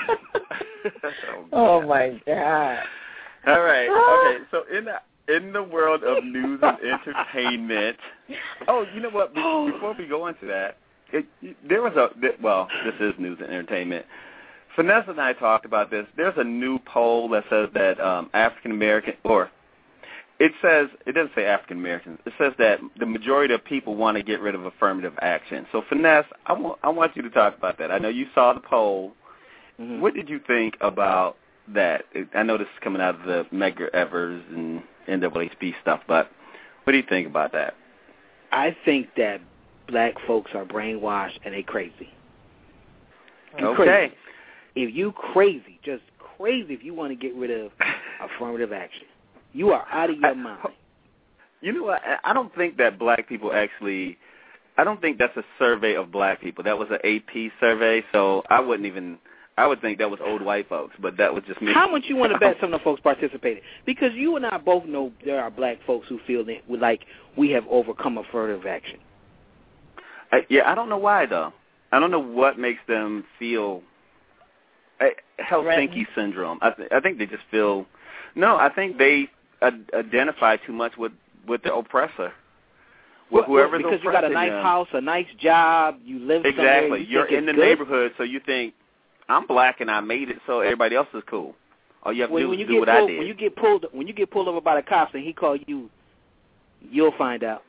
Oh, my God. All right. Okay, so in the, in the world of news and entertainment, oh, you know what? Be- before we go into that, it, there was a, well, this is news and entertainment. Vanessa and I talked about this. There's a new poll that says that um, African American, or it says, it doesn't say African Americans. It says that the majority of people want to get rid of affirmative action. So, Finesse, I want, I want you to talk about that. I know you saw the poll. Mm-hmm. What did you think about that? I know this is coming out of the Medgar Evers and N double A C P stuff, but what do you think about that? I think that black folks are brainwashed and they crazy. You okay. Crazy. If you crazy, just crazy if you want to get rid of affirmative action. You are out of your I, mind. You know what? I don't think that black people actually, I don't think that's a survey of black people. That was an A P survey, so I wouldn't even, I would think that was old white folks, but that was just me. How much you want to bet some of the folks participated? Because you and I both know there are black folks who feel that like we have overcome affirmative action. I, yeah, I don't know why, though. I don't know what makes them feel Helsinki syndrome. I, th- I think they just feel, no, I think they ad- identify too much with, with the oppressor. With well, whoever's because you got a nice them. house, a nice job, you live exactly. somewhere. You You're in the good. neighborhood, so you think, I'm black and I made it, so everybody else is cool. All you have to when, do when is you do get what pulled, I did. When you get pulled, when you get pulled over by the cops and he call you, you'll find out.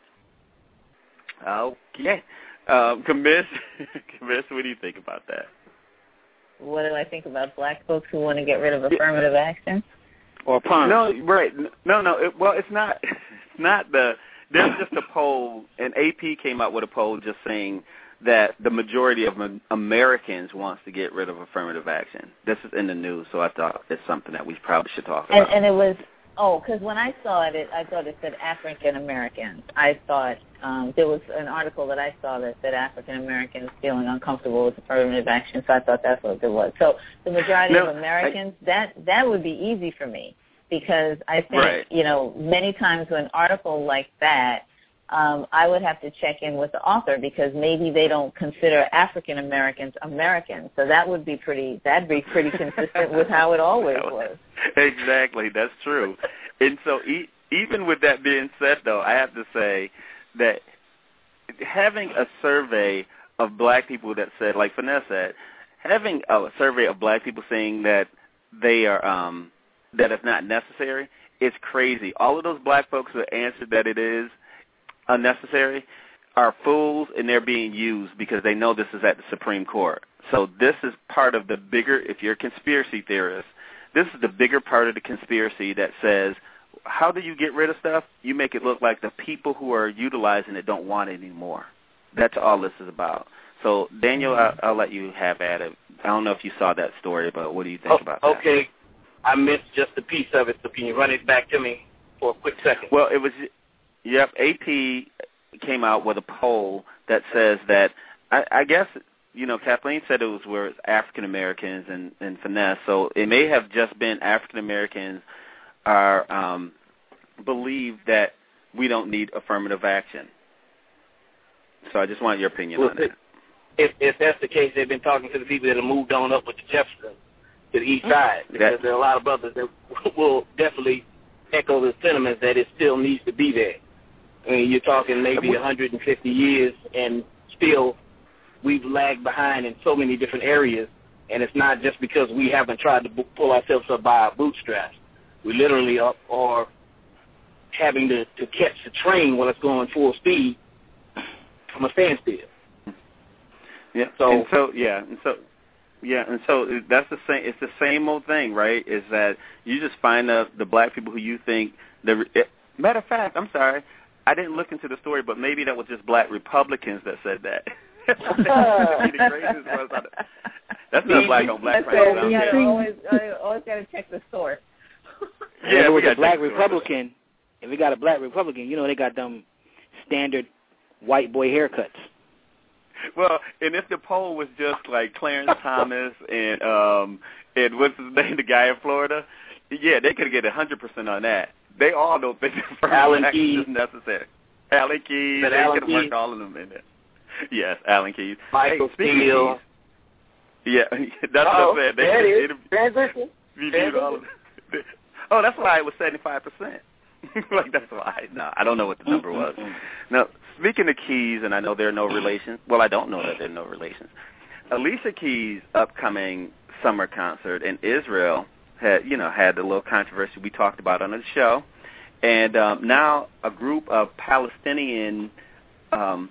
Okay. Um, Commiss, Commiss, what do you think about that? What do I think about black folks who want to get rid of affirmative action? Or perms? No, right. No, no. It, well, it's not. It's not the. There's just a poll, and A P came out with a poll just saying that the majority of Americans wants to get rid of affirmative action. This is in the news, so I thought it's something that we probably should talk and, about. And it was. Oh, because when I saw it, it, I thought it said African Americans. I thought um, there was an article that I saw that said African Americans feeling uncomfortable with affirmative action, so I thought that's what it was. So the majority no, of Americans, I, that that would be easy for me because I think, right. you know, many times with an article like that, um, I would have to check in with the author because maybe they don't consider African Americans Americans. So that would be pretty, that'd be pretty consistent with how it always was. Exactly, that's true. And so e- even with that being said, though, I have to say that having a survey of black people that said, like Finesse said, having a survey of black people saying that they are, um, that it's not necessary, is crazy. All of those black folks who answered that it is unnecessary are fools, and they're being used because they know this is at the Supreme Court. So this is part of the bigger, if you're a conspiracy theorist, this is the bigger part of the conspiracy that says, how do you get rid of stuff? You make it look like the people who are utilizing it don't want it anymore. That's all this is about. So, Daniel, I'll, I'll let you have at it. I don't know if you saw that story, but what do you think oh, about that? Okay. I missed just a piece of it, so can you run it back to me for a quick second? Well, it was, yep, A P came out with a poll that says that, I, I guess, you know, Kathleen said it was where it's African-Americans and, and finesse, so it may have just been African-Americans are um, believe that we don't need affirmative action. So I just want your opinion well, on that. If, if that's the case, they've been talking to the people that have moved on up with the Jefferson to the east side, because that, there are a lot of brothers that will definitely echo the sentiments that it still needs to be there. I mean, you're talking maybe one hundred fifty years, and still we've lagged behind in so many different areas, and it's not just because we haven't tried to pull ourselves up by our bootstraps. We literally are, are having to, to catch the train while it's going full speed from a standstill. Yeah. So, and so yeah, and so yeah, and so that's the same. It's the same old thing, right? Is that you just find the the black people who you think the it, matter of fact, I'm sorry, I didn't look into the story, but maybe that was just black Republicans that said that. That's not black on black crime. You gotta always, always got to check the source. Yeah, if it we was a black story. Republican, if we got a black Republican, you know they got them standard white boy haircuts. Well, and if the poll was just like Clarence Thomas and um and what's his name, the guy in Florida, yeah, they could get a hundred percent on that. They all don't think the Alan Keyes is necessary. Alan Keyes, but they Alan could have worked Keyes. all of them in there. Yes, Alan Keyes. Michael hey, Steele. Yeah, that's oh, what I said. They there it is. they Transition. reviewed all of them. Oh, that's why it was seventy-five percent. Like, that's why. No, I don't know what the number was. Now, speaking of Keys, and I know there are no relations. Well, I don't know that there are no relations. Alicia Keys' upcoming summer concert in Israel had, you know, had the little controversy we talked about on the show. And um, now a group of Palestinian um,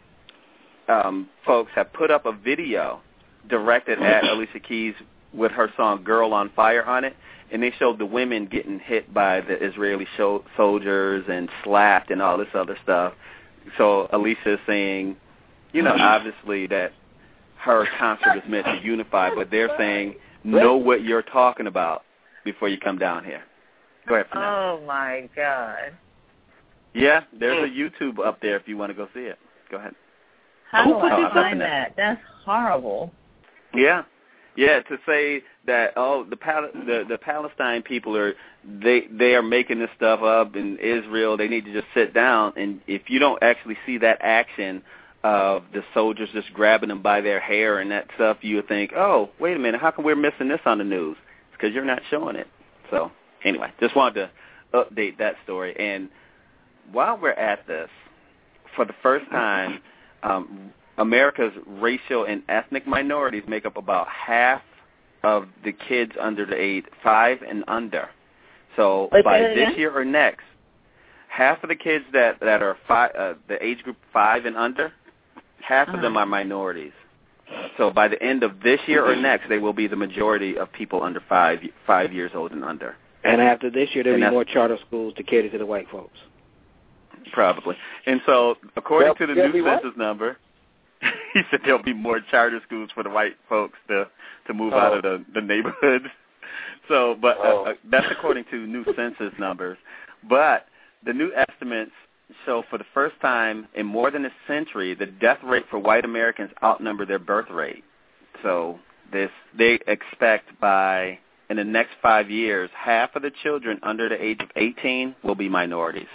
um, folks have put up a video directed at Alicia Keys with her song Girl on Fire on it. And they showed the women getting hit by the Israeli show, soldiers and slapped and all this other stuff. So Alicia is saying, you know, obviously that her concert is meant to unify, but they're saying, know what you're talking about before you come down here. Go ahead. Oh, my God. Yeah, there's a YouTube up there if you want to go see it. Go ahead. How do Oh, I I'm find looking at- that? That's horrible. Yeah. Yeah, to say that oh the Pal- the the Palestine people are they they are making this stuff up in Israel, they need to just sit down, and if you don't actually see that action of the soldiers just grabbing them by their hair and that stuff, you would think, oh, wait a minute, how come we're missing this on the news? It's because you're not showing it. So anyway, just wanted to update that story. And while we're at this, for the first time, um, America's racial and ethnic minorities make up about half of the kids under the age five and under. So Wait, by say that this again? year or next, half of the kids that that are five, uh, the age group five and under, half of them are minorities. So by the end of this year or next, they will be the majority of people under five five years old and under. And after this year, there'll And be that's- more charter schools to cater to the white folks. Probably. And so according Well, to the there'll new be what? census number, he said there'll be more charter schools for the white folks to to move Oh. out of the, the neighborhoods. So, but uh, Oh. uh, that's according to new census numbers. But the new estimates show for the first time in more than a century, the death rate for white Americans outnumber their birth rate. So this they expect by in the next five years, half of the children under the age of eighteen will be minorities.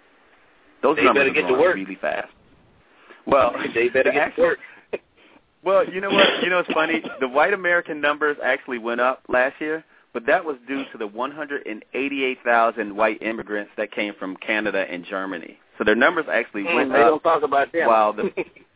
Those They numbers better are get to growing work. really fast. Well, They better the get actual- to work. Well, you know what? You know it's funny. The white American numbers actually went up last year, but that was due to the one hundred eighty-eight thousand white immigrants that came from Canada and Germany. So their numbers actually Mm, went they up. don't talk about them. While the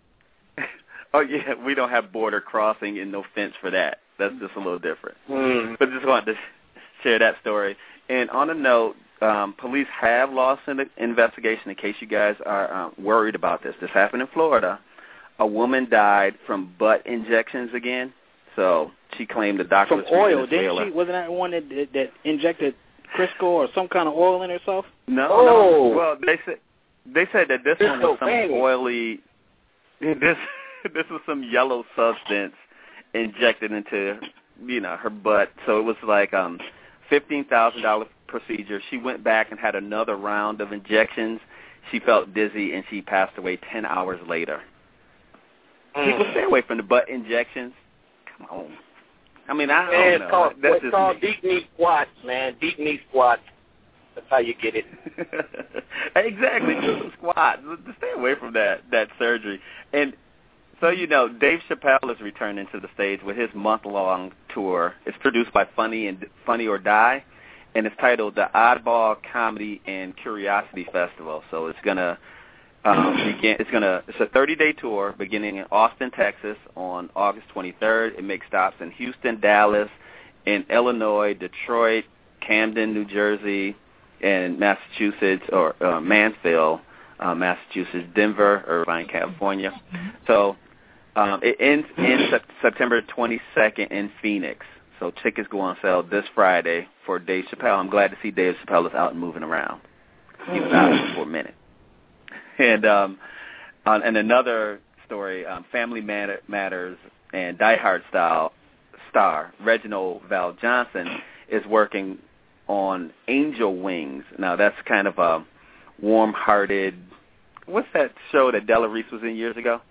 oh yeah, we don't have border crossing and no fence for that. That's just a little different. Mm. But just wanted to share that story. And on a note, um, police have lost an investigation. In case you guys are uh, worried about this, this happened in Florida. a woman died from butt injections again. So she claimed the doctor from was from oil, Venezuela. didn't she? Wasn't that one that, that, that injected Crisco or some kind of oil in herself? No, Oh. no. Well, they said they said that this one was some oily. This this was some yellow substance injected into, you know, her butt. So it was like um fifteen thousand dollar procedure. She went back and had another round of injections. She felt dizzy and she passed away ten hours later. Mm. People stay away from the butt injections. Come on. I mean, I don't man, know. It's called, That's it's just called me. deep knee squats, man. Deep knee squats. That's how you get it. Exactly. Do some squats. Just stay away from that that surgery. And so, you know, Dave Chappelle is returning to the stage with his month-long tour. It's produced by Funny and Funny or Die, and it's titled the Oddball Comedy and Curiosity Festival. So it's gonna um, begin. It's gonna. It's a thirty-day tour beginning in Austin, Texas, on August twenty-third. It makes stops in Houston, Dallas, in Illinois, Detroit, Camden, New Jersey, and Massachusetts, or uh, Mansfield, uh, Massachusetts, Denver, Irvine, California. So um, it ends in sep- September twenty-second in Phoenix. So tickets go on sale this Friday for Dave Chappelle. I'm glad to see Dave Chappelle is out and moving around. He was out for a minute. And um, on, and another story, um, Family Matter, Matters and Die Hard style star Reginald Val Johnson is working on Angel Wings. Now, that's kind of a warm-hearted, what's that show that Della Reese was in years ago?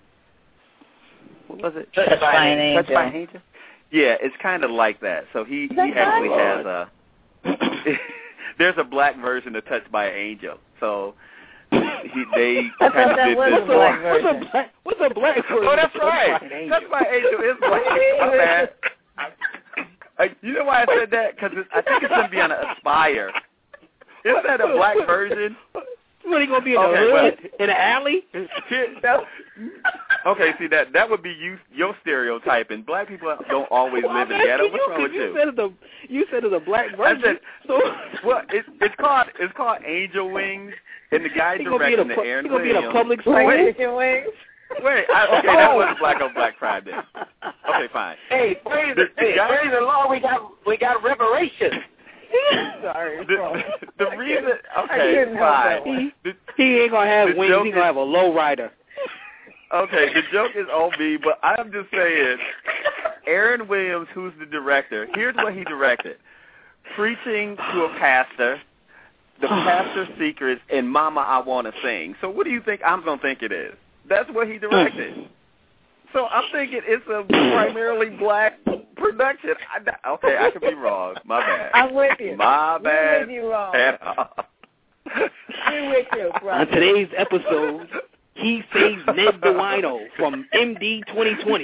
What was it? Touched by an Angel. Touched by an Angel? Yeah, it's kind of like that. So he, he actually has a, there's a black version of Touched by an Angel. So he, they I kind thought of that did was this. a black What's version. a black, what's a black version? Oh, that's of right. Touched by an Angel? Touched by an Angel is black. My bad. Uh, you know why I said that? Because I think it's going to be on Aspire. Isn't that a black version? What, he going to be in Okay, the hood? well, in the alley? Okay, see, that that would be you, your stereotyping. Black people don't always Well, live in I'm the ghetto. asking What's you, wrong with 'cause you? You said it's a, you said it's a black I version. said, so, well, it, it's called it's called Angel Wings, and the guy he gonna be in directing a, the pu- Aaron he gonna be in a Williams. public Wait, space. Angel Wings? Wait, I, okay, that was black on black crime then. Okay, fine. Hey, praise The- the, the hey, guy- praise the Lord, we got we got reparations. Sorry. The, the, the reason, I okay, didn't know that fine. one. The, He ain't gonna have The wings. joke He gonna is- have a low rider. Okay, the joke is on me, but I'm just saying, Aaron Williams, who's the director, here's what he directed. Preaching to a pastor, The Pastor's Secrets, and Mama, I Want to Sing. So what do you think I'm going to think it is? That's what he directed. So I'm thinking it's a primarily black production. I, okay, I could be wrong. My bad. I'm with you. My We're bad. with you, Ron. At all. We're with you, bro. On today's episode, he saves Ned the Wino from M D twenty twenty.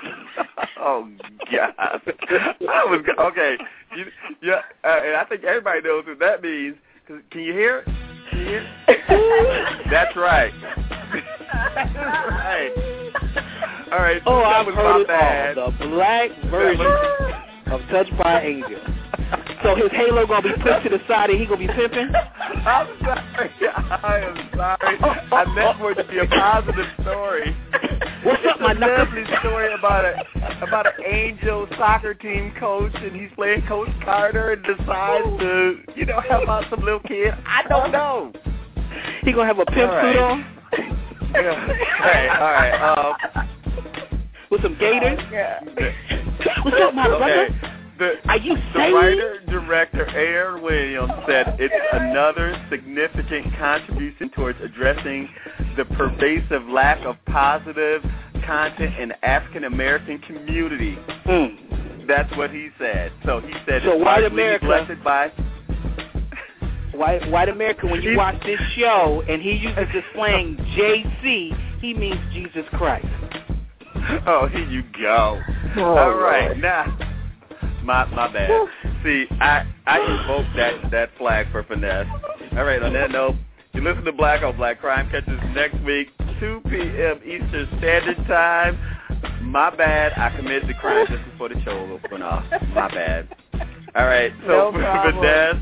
Oh God! I was okay. You, yeah, uh, and I think everybody knows what that means. Can you hear it? Can you hear it? That's right. That's right. All right. Oh, that I've was heard it my bad. all. The black version of Touched by an Angel. So his halo gonna be pushed to the side and he gonna be pimping? I'm sorry. I am sorry. I meant for it to be a positive story. What's it's up, my a lovely story about a about an Angel soccer team coach, and he's playing Coach Carter and decides to, you know, help out some little kid. I don't know. He gonna have a pimp All right. suit on? Yeah. Hey, all right. Um, With some gators? Oh, What's up, my brother? Okay. The, Are you the saying? writer-director Aaron Williams said it's another significant contribution towards addressing the pervasive lack of positive content in the African-American community. Mm. That's what he said. So he said So it's white largely America- neglected by... White, white America, when you watch this show and he uses the slang J C, he means Jesus Christ. Oh, here you go. Oh, All right, Lord. now... My my bad. See, I I invoked that that flag for finesse. All right. On that note, you listen to Black on Black Crime. Catch us next week, two p.m. Eastern Standard Time. My bad. I committed the crime just before the show went off. My bad. All right. So No for problem. Vanessa,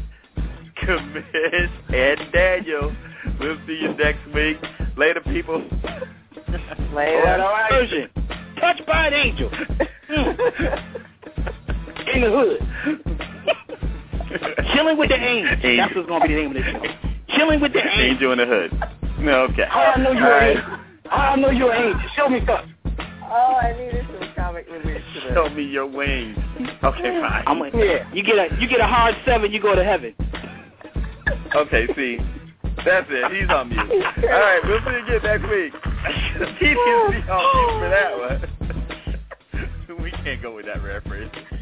Kamish, and Daniel, we'll see you next week. Later, people. Later. Version. Touched by an angel. In the hood. Chilling with the angel. angel. That's what's going to be the name of this show. Chilling with the angel. Angel in the hood. No, okay. How I know you're right. an angel? How I know you're an angel? Show me something. Oh, I needed some comic relief today. Show me your wings. Okay, fine. I'm a, yeah. You get a you get a hard seven, you go to heaven. Okay, see. That's it. He's on mute. All right, we'll see you again next week. He needs to be on mute for that one. We can't go with that reference.